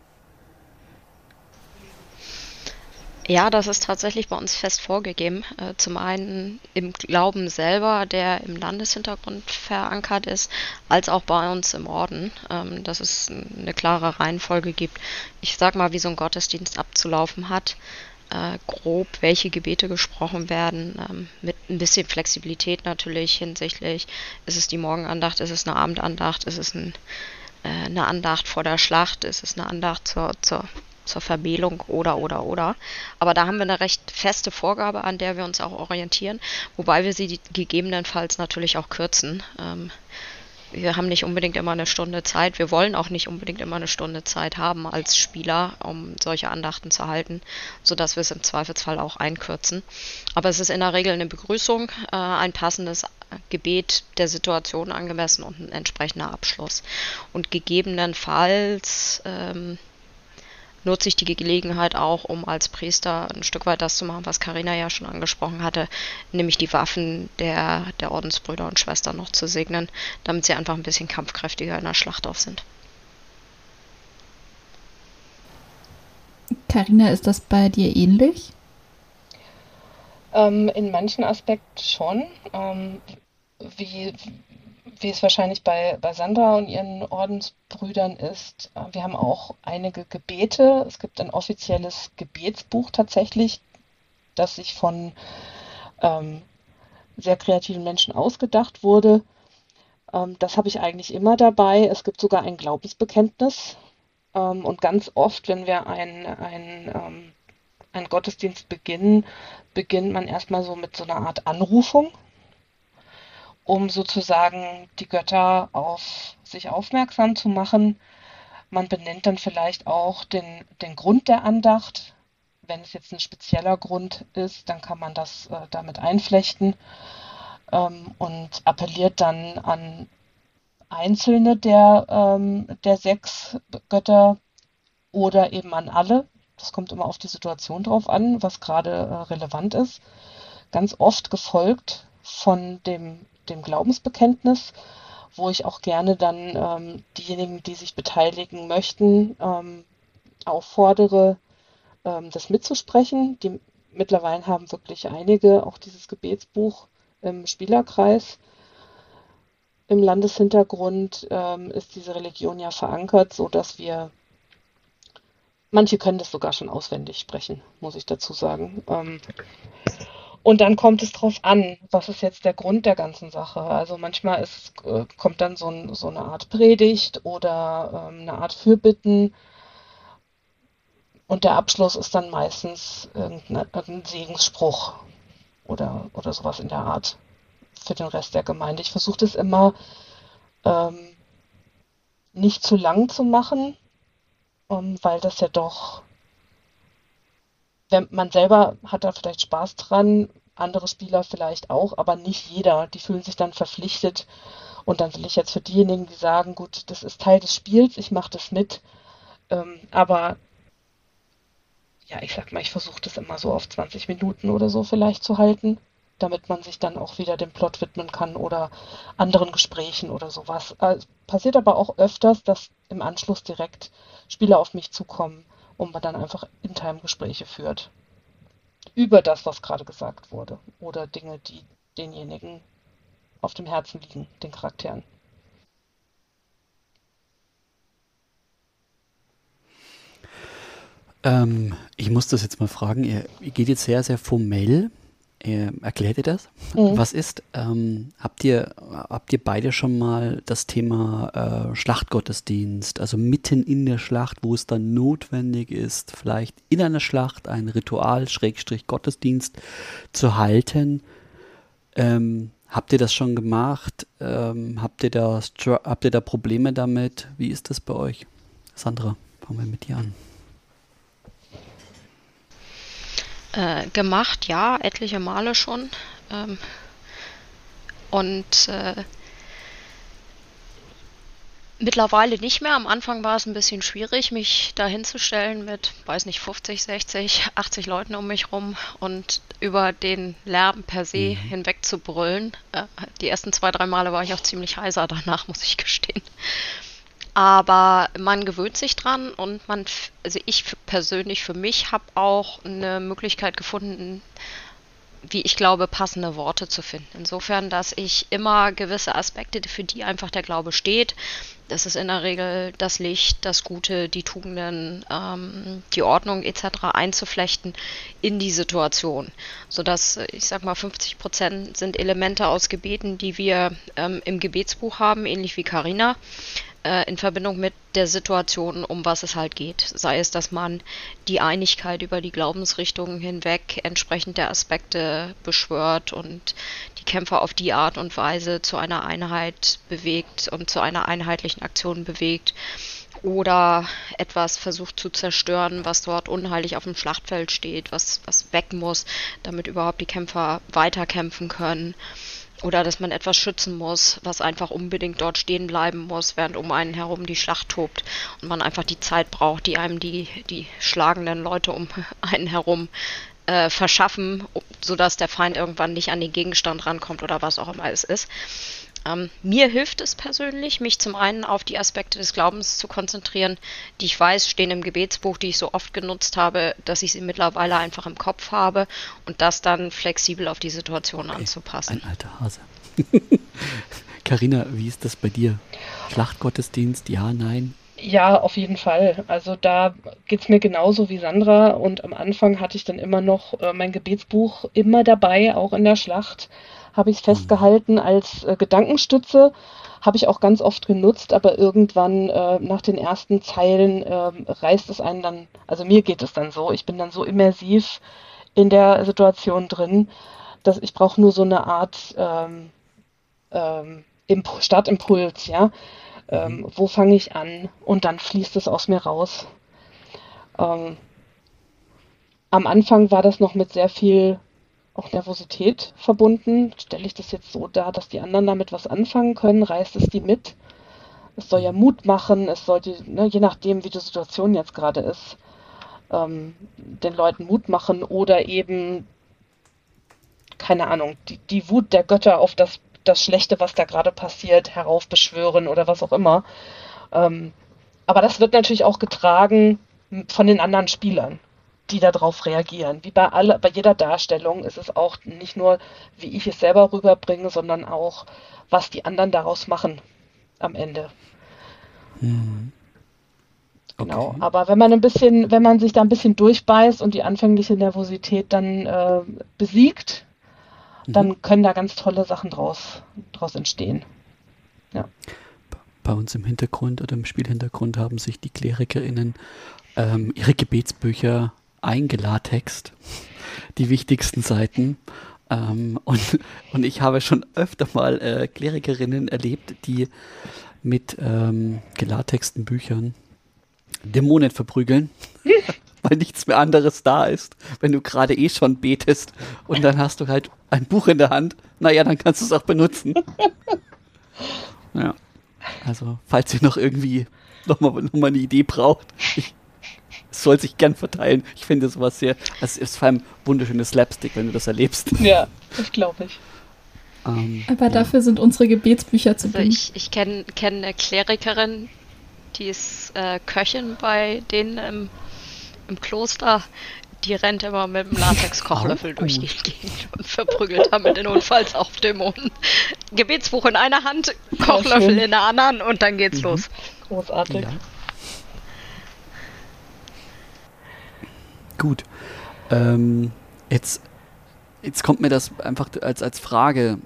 Ja, das ist tatsächlich bei uns fest vorgegeben. Zum einen im Glauben selber, der im Landeshintergrund verankert ist, als auch bei uns im Orden, dass es eine klare Reihenfolge gibt. Ich sag mal, wie so ein Gottesdienst abzulaufen hat. Grob, welche Gebete gesprochen werden, mit ein bisschen Flexibilität natürlich hinsichtlich, ist es die Morgenandacht, ist es eine Abendandacht, ist es eine Andacht vor der Schlacht, ist es eine Andacht zur Vermählung oder. Aber da haben wir eine recht feste Vorgabe, an der wir uns auch orientieren, wobei wir sie gegebenenfalls natürlich auch kürzen. Wir haben nicht unbedingt immer eine Stunde Zeit. Wir wollen auch nicht unbedingt immer eine Stunde Zeit haben als Spieler, um solche Andachten zu halten, sodass wir es im Zweifelsfall auch einkürzen. Aber es ist in der Regel eine Begrüßung, ein passendes Gebet der Situation angemessen und ein entsprechender Abschluss. Und gegebenenfalls nutze ich die Gelegenheit auch, um als Priester ein Stück weit das zu machen, was Carina ja schon angesprochen hatte, nämlich die Waffen der Ordensbrüder und Schwestern noch zu segnen, damit sie einfach ein bisschen kampfkräftiger in der Schlacht auf sind. Carina, ist das bei dir ähnlich? In manchen Aspekten schon. Wie, wie es wahrscheinlich bei Sandra und ihren Ordensbrüdern ist. Wir haben auch einige Gebete. Es gibt ein offizielles Gebetsbuch tatsächlich, das sich von ähm, sehr kreativen Menschen ausgedacht wurde. Das habe ich eigentlich immer dabei. Es gibt sogar ein Glaubensbekenntnis. Und ganz oft, wenn wir einen Gottesdienst beginnen, beginnt man erstmal so mit so einer Art Anrufung, um sozusagen die Götter auf sich aufmerksam zu machen. Man benennt dann vielleicht auch den Grund der Andacht. Wenn es jetzt ein spezieller Grund ist, dann kann man das damit einflechten und appelliert dann an einzelne der 6 Götter oder eben an alle. Das kommt immer auf die Situation drauf an, was gerade relevant ist. Ganz oft gefolgt von dem Glaubensbekenntnis, wo ich auch gerne dann diejenigen, die sich beteiligen möchten, auffordere, das mitzusprechen. Die mittlerweile haben wirklich einige auch dieses Gebetsbuch im Spielerkreis. Im Landeshintergrund ist diese Religion ja verankert, so dass manche können das sogar schon auswendig sprechen, muss ich dazu sagen. Und dann kommt es drauf an, was ist jetzt der Grund der ganzen Sache. Also manchmal kommt dann so eine Art Predigt oder eine Art Fürbitten und der Abschluss ist dann meistens irgendein Segensspruch oder sowas in der Art für den Rest der Gemeinde. Ich versuche das immer ähm, nicht zu lang zu machen, weil das ja doch, wenn man selber hat da vielleicht Spaß dran, andere Spieler vielleicht auch, aber nicht jeder. Die fühlen sich dann verpflichtet. Und dann will ich jetzt für diejenigen, die sagen, gut, das ist Teil des Spiels, ich mache das mit. Aber ja, ich sag mal, ich versuche das immer so auf 20 Minuten oder so vielleicht zu halten, damit man sich dann auch wieder dem Plot widmen kann oder anderen Gesprächen oder sowas. Es passiert aber auch öfters, dass im Anschluss direkt Spieler auf mich zukommen und man dann einfach In-Time-Gespräche führt über das, was gerade gesagt wurde oder Dinge, die denjenigen auf dem Herzen liegen, den Charakteren. Ich muss das jetzt mal fragen. Ihr geht jetzt sehr, sehr formell. Erklärt ihr das? Mhm. Was ist? Habt ihr beide schon mal das Thema Schlachtgottesdienst, also mitten in der Schlacht, wo es dann notwendig ist, vielleicht in einer Schlacht ein Ritual, Schrägstrich Gottesdienst zu halten? Habt ihr das schon gemacht? Habt ihr da Probleme damit? Wie ist das bei euch? Sandra, fangen wir mit dir an. Gemacht, ja, etliche Male schon. Und Mittlerweile nicht mehr. Am Anfang war es ein bisschen schwierig, mich da hinzustellen mit, weiß nicht, 50, 60, 80 Leuten um mich rum und über den Lärm per se hinweg zu brüllen. Die ersten 2, 3 Male war ich auch ziemlich heiser danach, muss ich gestehen. Aber man gewöhnt sich dran und also ich persönlich für mich habe auch eine Möglichkeit gefunden, wie ich glaube, passende Worte zu finden. Insofern, dass ich immer gewisse Aspekte, für die einfach der Glaube steht, das ist in der Regel das Licht, das Gute, die Tugenden, die Ordnung etc. einzuflechten in die Situation. Sodass, ich sag mal, 50% sind Elemente aus Gebeten, die wir im Gebetsbuch haben, ähnlich wie Carina, in Verbindung mit der Situation, um was es halt geht. Sei es, dass man die Einigkeit über die Glaubensrichtungen hinweg entsprechend der Aspekte beschwört und die Kämpfer auf die Art und Weise zu einer Einheit bewegt und zu einer einheitlichen Aktion bewegt. Oder etwas versucht zu zerstören, was dort unheilig auf dem Schlachtfeld steht, was weg muss, damit überhaupt die Kämpfer weiterkämpfen können. Oder dass man etwas schützen muss, was einfach unbedingt dort stehen bleiben muss, während um einen herum die Schlacht tobt und man einfach die Zeit braucht, die einem die schlagenden Leute um einen herum verschaffen, sodass der Feind irgendwann nicht an den Gegenstand rankommt oder was auch immer es ist. Mir hilft es persönlich, mich zum einen auf die Aspekte des Glaubens zu konzentrieren, die ich weiß, stehen im Gebetsbuch, die ich so oft genutzt habe, dass ich sie mittlerweile einfach im Kopf habe und das dann flexibel auf die Situation anzupassen. Ein alter Hase. Carina, wie ist das bei dir? Schlachtgottesdienst, ja, nein? Ja, auf jeden Fall. Also da geht's mir genauso wie Sandra. Und am Anfang hatte ich dann immer noch mein Gebetsbuch immer dabei, auch in der Schlacht. Habe ich es festgehalten als Gedankenstütze, habe ich auch ganz oft genutzt, aber irgendwann nach den ersten Zeilen reißt es einen dann, also mir geht es dann so, ich bin dann so immersiv in der Situation drin, dass ich brauche nur so eine Art Startimpuls, ja. Wo fange ich an? Und dann fließt es aus mir raus. Am Anfang war das noch mit sehr viel auch Nervosität verbunden. Stelle ich das jetzt so dar, dass die anderen damit was anfangen können, reißt es die mit. Es soll ja Mut machen, es sollte, ne, je nachdem, wie die Situation jetzt gerade ist, den Leuten Mut machen oder eben, keine Ahnung, die Wut der Götter auf das Schlechte, was da gerade passiert, heraufbeschwören oder was auch immer. Aber das wird natürlich auch getragen von den anderen Spielern, die darauf reagieren. Wie bei jeder Darstellung ist es auch nicht nur, wie ich es selber rüberbringe, sondern auch, was die anderen daraus machen am Ende. Mhm. Okay. Genau. Aber wenn man sich da ein bisschen durchbeißt und die anfängliche Nervosität dann besiegt, dann können da ganz tolle Sachen draus entstehen. Ja. Bei uns im Hintergrund oder im Spielhintergrund haben sich die KlerikerInnen ihre Gebetsbücher eingelatext, die wichtigsten Seiten. Und ich habe schon öfter mal Klerikerinnen erlebt, die mit gelatexten Büchern Dämonen verprügeln, weil nichts mehr anderes da ist, wenn du gerade schon betest und dann hast du halt ein Buch in der Hand, naja, dann kannst du es auch benutzen. Ja, also falls ihr noch irgendwie noch mal eine Idee braucht, es soll sich gern verteilen. Ich finde sowas es ist vor allem wunderschönes Slapstick, wenn du das erlebst. Ja, das glaube ich. Aber dafür sind unsere Gebetsbücher zu dünn. Ich kenne eine Klerikerin, die ist Köchin bei denen im Kloster. Die rennt immer mit einem Latex-Kochlöffel durch die Gegend und verprügelt damit notfalls auch Dämonen. Gebetsbuch in einer Hand, Kochlöffel in der anderen und dann geht's los. Großartig. Ja. Gut. Jetzt kommt mir das einfach als Frage.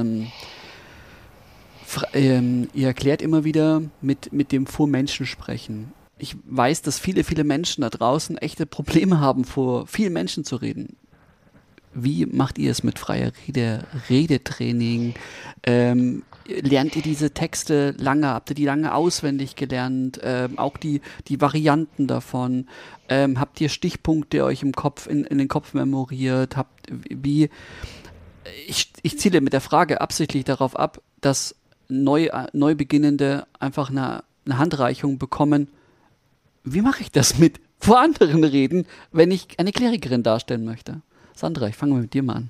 Ihr erklärt immer wieder mit dem vor Menschen sprechen. Ich weiß, dass viele, viele Menschen da draußen echte Probleme haben, vor vielen Menschen zu reden. Wie macht ihr es mit freier Rede, Redetraining? Lernt ihr diese Texte lange? Habt ihr die lange auswendig gelernt? Auch die Varianten davon? Habt ihr Stichpunkte euch im Kopf, in den Kopf memoriert? Ich ziele mit der Frage absichtlich darauf ab, dass neu beginnende einfach eine Handreichung bekommen. Wie mache ich das mit vor anderen reden, wenn ich eine Klerikerin darstellen möchte? Sandra, ich fange mal mit dir mal an.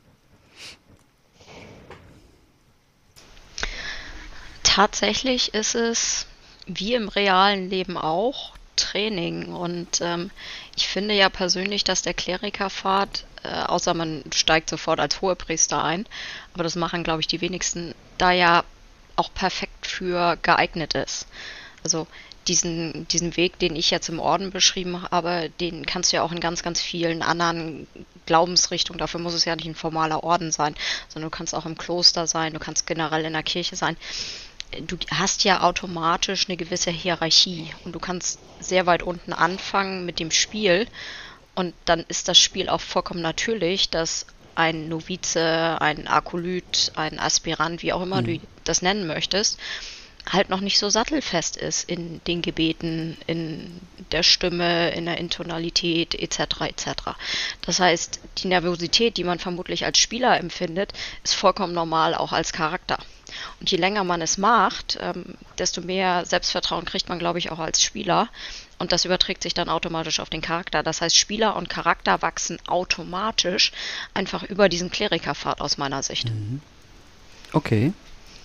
Tatsächlich ist es wie im realen Leben auch Training. Und ich finde ja persönlich, dass der Klerikerpfad, außer man steigt sofort als Hohepriester ein, aber das machen, glaube ich, die wenigsten, da ja auch perfekt für geeignet ist. Also diesen Weg, den ich jetzt im Orden beschrieben habe, den kannst du ja auch in ganz, ganz vielen anderen Glaubensrichtungen, dafür muss es ja nicht ein formaler Orden sein, sondern du kannst auch im Kloster sein, du kannst generell in der Kirche sein. Du hast ja automatisch eine gewisse Hierarchie und du kannst sehr weit unten anfangen mit dem Spiel und dann ist das Spiel auch vollkommen natürlich, dass ein Novize, ein Akolyt, ein Aspirant, wie auch immer du das nennen möchtest, halt noch nicht so sattelfest ist in den Gebeten, in der Stimme, in der Intonalität etc. etc. Das heißt, die Nervosität, die man vermutlich als Spieler empfindet, ist vollkommen normal auch als Charakter. Und je länger man es macht, desto mehr Selbstvertrauen kriegt man, glaube ich, auch als Spieler. Und das überträgt sich dann automatisch auf den Charakter. Das heißt, Spieler und Charakter wachsen automatisch einfach über diesen Klerikerpfad aus meiner Sicht. Okay.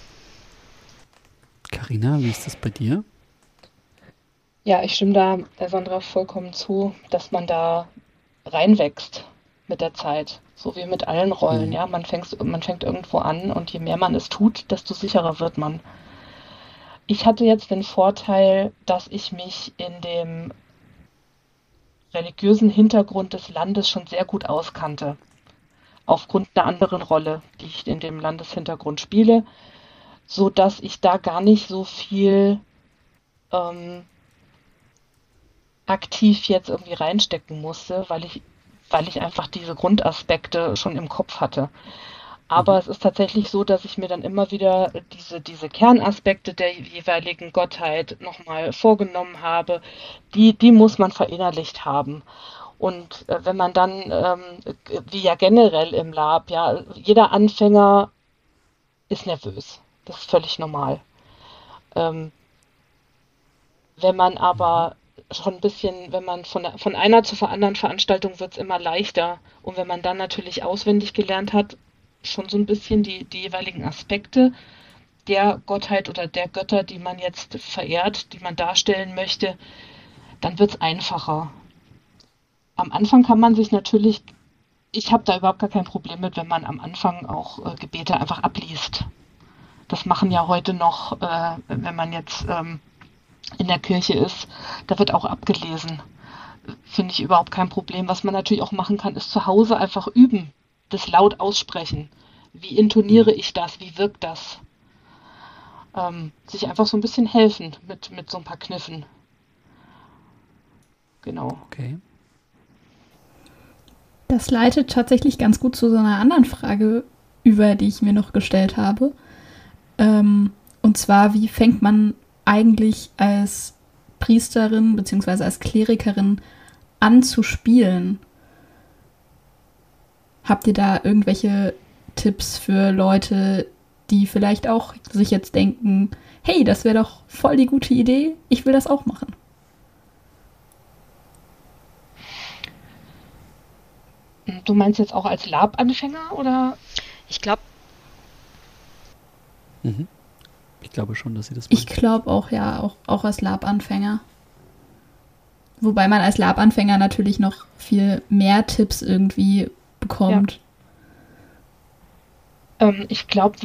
Carina, wie ist das bei dir? Ja, ich stimme da Sandra vollkommen zu, dass man da reinwächst mit der Zeit. So wie mit allen Rollen, ja. Man fängt irgendwo an und je mehr man es tut, desto sicherer wird man. Ich hatte jetzt den Vorteil, dass ich mich in dem religiösen Hintergrund des Landes schon sehr gut auskannte. Aufgrund einer anderen Rolle, die ich in dem Landeshintergrund spiele, so dass ich da gar nicht so viel aktiv jetzt irgendwie reinstecken musste, weil ich einfach diese Grundaspekte schon im Kopf hatte. Aber es ist tatsächlich so, dass ich mir dann immer wieder diese Kernaspekte der jeweiligen Gottheit nochmal vorgenommen habe. Die muss man verinnerlicht haben. Und wenn man dann, wie ja generell im Lab, ja, jeder Anfänger ist nervös. Das ist völlig normal. Ähm, Wenn man aber schon ein bisschen, wenn man von einer zur anderen Veranstaltung wird es immer leichter. Und wenn man dann natürlich auswendig gelernt hat, schon so ein bisschen die jeweiligen Aspekte der Gottheit oder der Götter, die man jetzt verehrt, die man darstellen möchte, dann wird es einfacher. Am Anfang kann man sich natürlich, ich habe da überhaupt gar kein Problem mit, wenn man am Anfang auch Gebete einfach abliest. Das machen ja heute noch, wenn man jetzt in der Kirche ist, da wird auch abgelesen. Finde ich überhaupt kein Problem. Was man natürlich auch machen kann, ist zu Hause einfach üben, das laut aussprechen. Wie intoniere ich das? Wie wirkt das? Sich einfach so ein bisschen helfen mit so ein paar Kniffen. Genau. Okay. Das leitet tatsächlich ganz gut zu so einer anderen Frage über, die ich mir noch gestellt habe. Und zwar, wie fängt man eigentlich als Priesterin bzw. als Klerikerin an zu spielen? Habt ihr da irgendwelche Tipps für Leute, die vielleicht auch sich jetzt denken, hey, das wäre doch voll die gute Idee, ich will das auch machen? Du meinst jetzt auch als Lab-Anfänger oder? Ich glaube, Ich glaube schon, dass sie das Ich glaube auch, ja, auch als Lab-Anfänger. Wobei man als Lab-Anfänger natürlich noch viel mehr Tipps irgendwie bekommt. Ich glaube,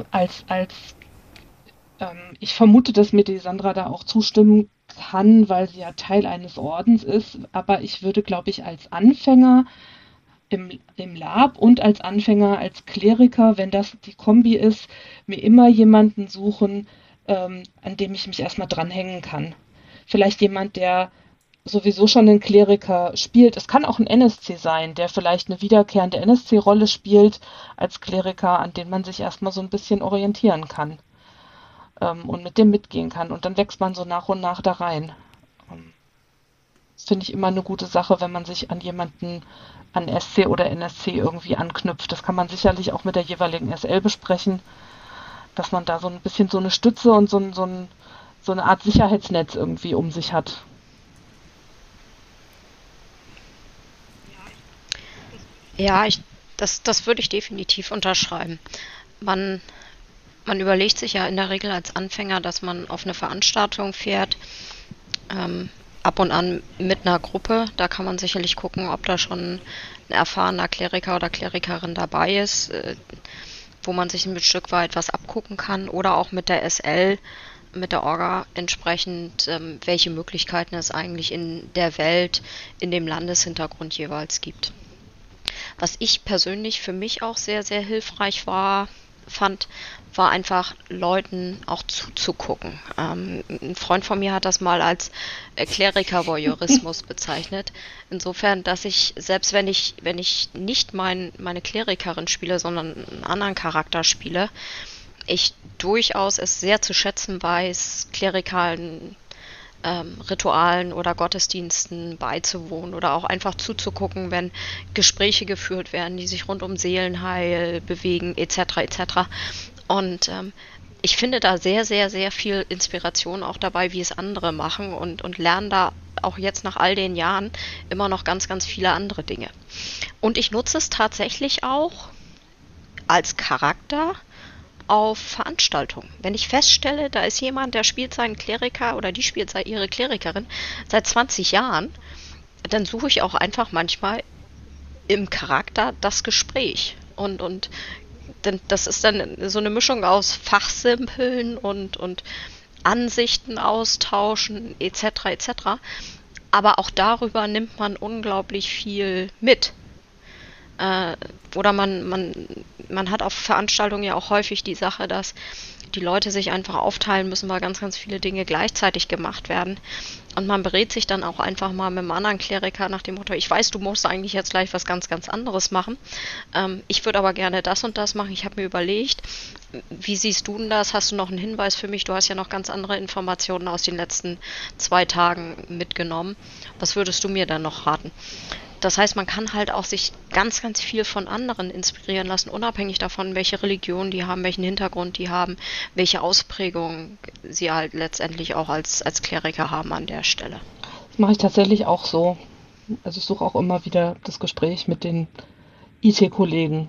ich vermute, dass mir die Sandra da auch zustimmen kann, weil sie ja Teil eines Ordens ist. Aber ich würde, glaube ich, als Anfänger im Lab und als Anfänger, als Kleriker, wenn das die Kombi ist, mir immer jemanden suchen, an dem ich mich erstmal dranhängen kann. Vielleicht jemand, der sowieso schon einen Kleriker spielt. Es kann auch ein NSC sein, der vielleicht eine wiederkehrende NSC-Rolle spielt als Kleriker, an den man sich erstmal so ein bisschen orientieren kann und mit dem mitgehen kann. Und dann wächst man so nach und nach da rein. Das finde ich immer eine gute Sache, wenn man sich an jemanden, an SC oder NSC irgendwie anknüpft. Das kann man sicherlich auch mit der jeweiligen SL besprechen. dass man da so ein bisschen so eine Stütze und so eine Art Sicherheitsnetz irgendwie um sich hat. Ja, das würde ich definitiv unterschreiben. Man, man überlegt sich ja in der Regel als Anfänger, dass man auf eine Veranstaltung fährt, ähm, ab und an mit einer Gruppe. Da kann man sicherlich gucken, ob da schon ein erfahrener Kleriker oder Klerikerin dabei ist, wo man sich ein Stück weit was abgucken kann. Oder auch mit der SL, mit der Orga entsprechend, welche Möglichkeiten es eigentlich in der Welt, in dem Landeshintergrund jeweils gibt. Was ich persönlich für mich auch sehr, sehr hilfreich fand, war einfach Leuten auch zuzugucken. Ein Freund von mir hat das mal als Kleriker-Voyeurismus bezeichnet. Insofern, dass ich, selbst wenn ich nicht meine Klerikerin spiele, sondern einen anderen Charakter spiele, ich durchaus es sehr zu schätzen weiß, klerikalen Ritualen oder Gottesdiensten beizuwohnen oder auch einfach zuzugucken, wenn Gespräche geführt werden, die sich rund um Seelenheil bewegen, etc. etc. Und ich finde da sehr, sehr, sehr viel Inspiration auch dabei, wie es andere machen und lerne da auch jetzt nach all den Jahren immer noch ganz, ganz viele andere Dinge. Und ich nutze es tatsächlich auch als Charakter auf Veranstaltungen. Wenn ich feststelle, da ist jemand, der spielt seinen Kleriker oder die spielt ihre Klerikerin seit 20 Jahren, dann suche ich auch einfach manchmal im Charakter das Gespräch. Und das ist dann so eine Mischung aus Fachsimpeln und Ansichten austauschen, etc. etc. Aber auch darüber nimmt man unglaublich viel mit. Oder man hat auf Veranstaltungen ja auch häufig die Sache, dass die Leute sich einfach aufteilen müssen, weil ganz, ganz viele Dinge gleichzeitig gemacht werden. Und man berät sich dann auch einfach mal mit einem anderen Kleriker nach dem Motto, ich weiß, du musst eigentlich jetzt gleich was ganz, ganz anderes machen. Ich würde aber gerne das und das machen. Ich habe mir überlegt, wie siehst du denn das? Hast du noch einen Hinweis für mich? Du hast ja noch ganz andere Informationen aus den letzten 2 Tagen mitgenommen. Was würdest du mir dann noch raten? Das heißt, man kann halt auch sich ganz, ganz viel von anderen inspirieren lassen, unabhängig davon, welche Religion die haben, welchen Hintergrund die haben, welche Ausprägung sie halt letztendlich auch als Kleriker haben an der Stelle. Das mache ich tatsächlich auch so. Also ich suche auch immer wieder das Gespräch mit den IT-Kollegen.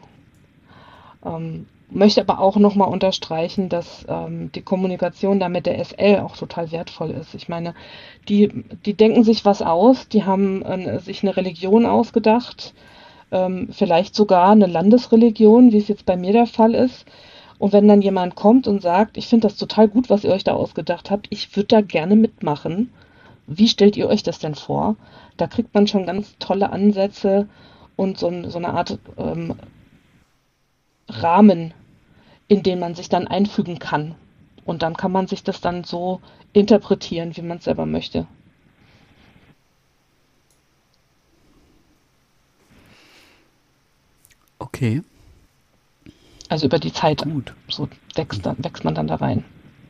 Möchte aber auch nochmal unterstreichen, dass die Kommunikation da mit der SL auch total wertvoll ist. Ich meine, die denken sich was aus, die haben sich eine Religion ausgedacht, vielleicht sogar eine Landesreligion, wie es jetzt bei mir der Fall ist. Und wenn dann jemand kommt und sagt, ich finde das total gut, was ihr euch da ausgedacht habt, ich würde da gerne mitmachen. Wie stellt ihr euch das denn vor? Da kriegt man schon ganz tolle Ansätze und so eine Art Rahmen, in den man sich dann einfügen kann. Und dann kann man sich das dann so interpretieren, wie man es selber möchte. Okay, Also über die Zeit, gut. so wächst man dann da rein.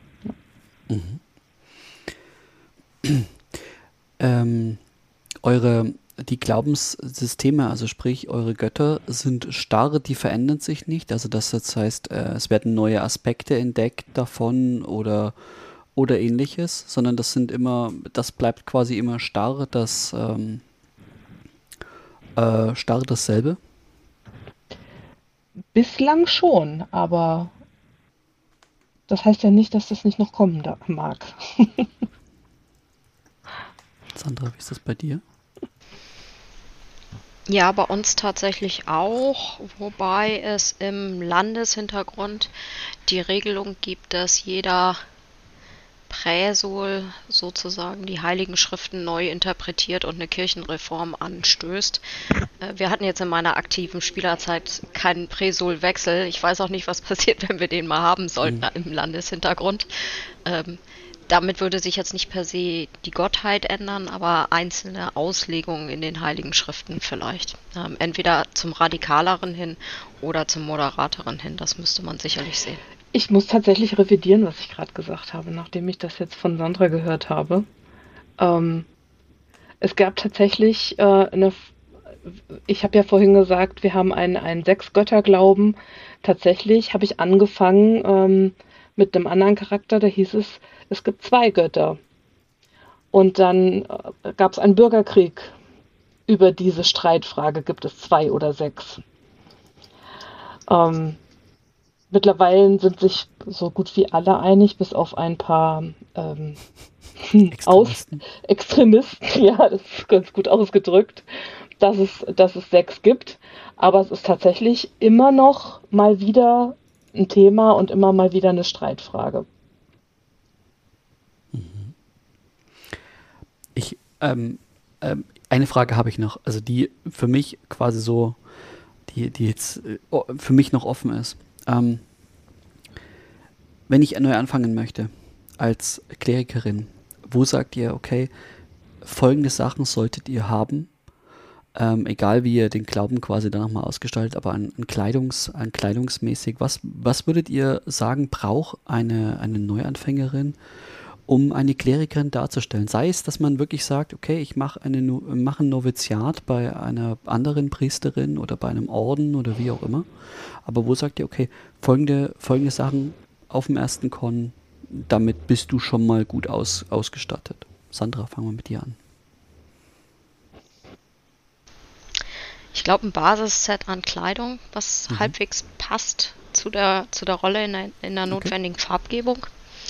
Die Glaubenssysteme, also sprich eure Götter, sind starr, die verändern sich nicht. Also das heißt, es werden neue Aspekte entdeckt davon oder ähnliches, sondern das bleibt quasi immer starr, starr dasselbe. Bislang schon, aber das heißt ja nicht, dass das nicht noch kommen mag. Sandra, wie ist das bei dir? Ja, bei uns tatsächlich auch, wobei es im Landeshintergrund die Regelung gibt, dass jeder Präsul sozusagen die Heiligen Schriften neu interpretiert und eine Kirchenreform anstößt. Wir hatten jetzt in meiner aktiven Spielerzeit keinen Präsulwechsel. Ich weiß auch nicht, was passiert, wenn wir den mal haben sollten im Landeshintergrund. Damit würde sich jetzt nicht per se die Gottheit ändern, aber einzelne Auslegungen in den Heiligen Schriften vielleicht. Entweder zum Radikaleren hin oder zum Moderateren hin. Das müsste man sicherlich sehen. Ich muss tatsächlich revidieren, was ich gerade gesagt habe, nachdem ich das jetzt von Sandra gehört habe. Es gab tatsächlich ich habe ja vorhin gesagt, wir haben einen Sechs-Götter-Glauben. Tatsächlich habe ich angefangen mit einem anderen Charakter, da hieß es, es gibt zwei Götter. Und dann gab es einen Bürgerkrieg über diese Streitfrage, gibt es zwei oder sechs. Ähm, Mittlerweile sind sich so gut wie alle einig, bis auf ein paar Extremisten. Extremisten, ja, das ist ganz gut ausgedrückt, dass es sechs gibt. Aber es ist tatsächlich immer noch mal wieder ein Thema und immer mal wieder eine Streitfrage. Ich, eine Frage habe ich noch, also die für mich quasi so, die jetzt für mich noch offen ist. Wenn ich neu anfangen möchte als Klerikerin, wo sagt ihr, okay, folgende Sachen solltet ihr haben, egal wie ihr den Glauben quasi dann nochmal ausgestaltet, aber an kleidungsmäßig, was würdet ihr sagen, braucht eine Neuanfängerin, um eine Klerikerin darzustellen? Sei es, dass man wirklich sagt, okay, ich mache mach ein Noviziat bei einer anderen Priesterin oder bei einem Orden oder wie auch immer, aber wo sagt ihr, okay, folgende Sachen auf dem ersten Con, damit bist du schon mal gut ausgestattet. Sandra, fangen wir mit dir an. Ich glaube, ein Basisset an Kleidung, was halbwegs passt zu der Rolle in der notwendigen Farbgebung.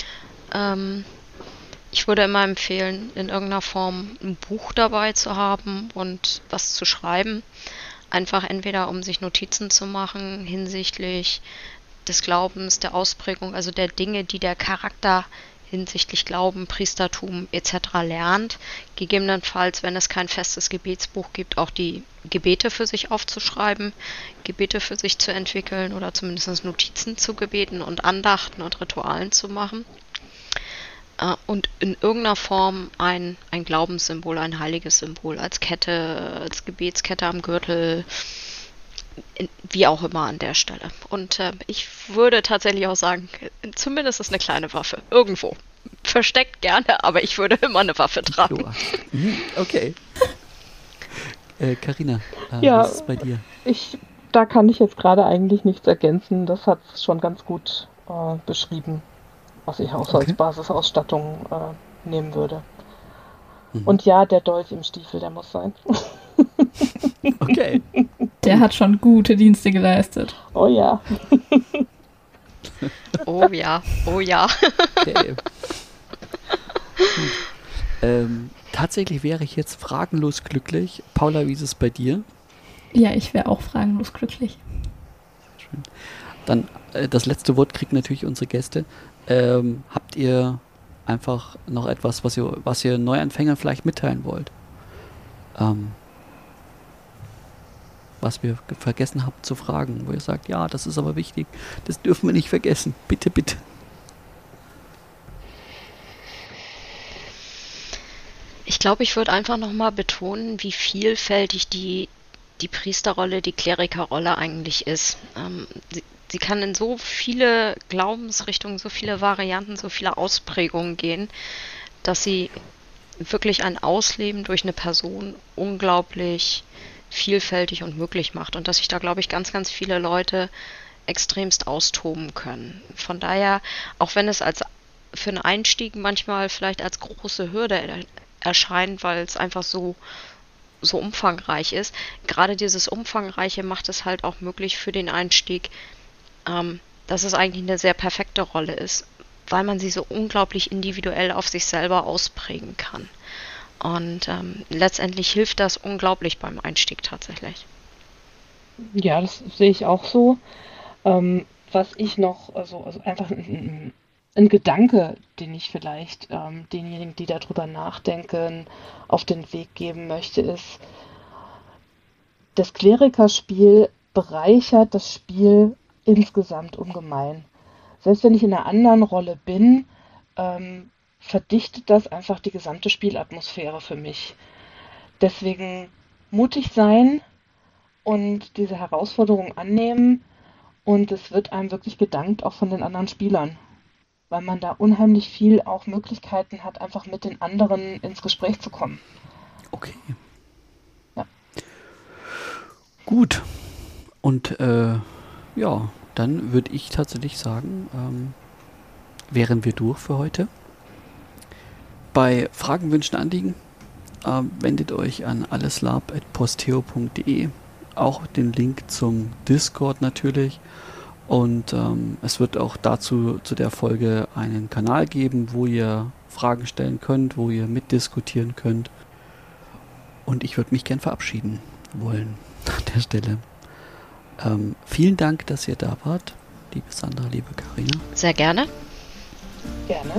Ich würde immer empfehlen, in irgendeiner Form ein Buch dabei zu haben und was zu schreiben. Einfach entweder, um sich Notizen zu machen hinsichtlich des Glaubens, der Ausprägung, also der Dinge, die der Charakter hinsichtlich Glauben, Priestertum etc. lernt. Gegebenenfalls, wenn es kein festes Gebetsbuch gibt, auch die Gebete für sich aufzuschreiben, Gebete für sich zu entwickeln oder zumindest Notizen zu Gebeten und Andachten und Ritualen zu machen. Und in irgendeiner Form ein Glaubenssymbol, ein heiliges Symbol, als Kette, als Gebetskette am Gürtel, wie auch immer an der Stelle. Und ich würde tatsächlich auch sagen, zumindest ist eine kleine Waffe. Irgendwo. Versteckt gerne, aber ich würde immer eine Waffe tragen. Okay. Carina, Ja, was ist bei dir? Da kann ich jetzt gerade eigentlich nichts ergänzen. Das hat es schon ganz gut beschrieben, was ich auch so als Basisausstattung nehmen würde. Und ja, der Dolch im Stiefel, der muss sein. Okay. Der hat schon gute Dienste geleistet. Oh ja. Oh ja, oh ja. Okay. Tatsächlich wäre ich jetzt fragenlos glücklich. Paula, wie ist es bei dir? Ja, ich wäre auch fragenlos glücklich. Schön. Dann das letzte Wort kriegen natürlich unsere Gäste. Habt ihr einfach noch etwas, was ihr Neuanfängern vielleicht mitteilen wollt? Was wir vergessen haben zu fragen, wo ihr sagt, ja, das ist aber wichtig, das dürfen wir nicht vergessen. Bitte, bitte. Ich glaube, ich würde einfach nochmal betonen, wie vielfältig die Priesterrolle, die Klerikerrolle eigentlich ist. Sie kann in so viele Glaubensrichtungen, so viele Varianten, so viele Ausprägungen gehen, dass sie wirklich ein Ausleben durch eine Person unglaublich vielfältig und möglich macht und dass sich da, glaube ich, ganz, ganz viele Leute extremst austoben können. Von daher, auch wenn es für einen Einstieg manchmal vielleicht als große Hürde erscheint, weil es einfach so umfangreich ist, gerade dieses Umfangreiche macht es halt auch möglich für den Einstieg, dass es eigentlich eine sehr perfekte Rolle ist, weil man sie so unglaublich individuell auf sich selber ausprägen kann. Und letztendlich hilft das unglaublich beim Einstieg tatsächlich. Ja, das sehe ich auch so. Was ich noch, also einfach ein Gedanke, den ich vielleicht denjenigen, die darüber nachdenken, auf den Weg geben möchte, ist, das Klerikerspiel bereichert das Spiel insgesamt ungemein. Selbst wenn ich in einer anderen Rolle bin, verdichtet das einfach die gesamte Spielatmosphäre für mich. Deswegen mutig sein und diese Herausforderung annehmen und es wird einem wirklich gedankt, auch von den anderen Spielern, weil man da unheimlich viel auch Möglichkeiten hat, einfach mit den anderen ins Gespräch zu kommen. Okay. Ja. Gut. Und ja, dann würde ich tatsächlich sagen, wären wir durch für heute. Bei Fragen, Wünschen, Anliegen wendet euch an alleslab@posteo.de. Auch den Link zum Discord natürlich. Und es wird auch dazu zu der Folge einen Kanal geben, wo ihr Fragen stellen könnt, wo ihr mitdiskutieren könnt. Und ich würde mich gern verabschieden wollen an der Stelle. Vielen Dank, dass ihr da wart, liebe Sandra, liebe Carina. Sehr gerne. Gerne.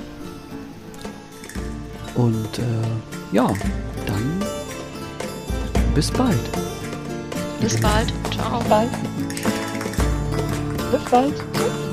Und ja, dann bis bald. Bis bald. Ciao. Bis bald. Bis bald. Tschüss.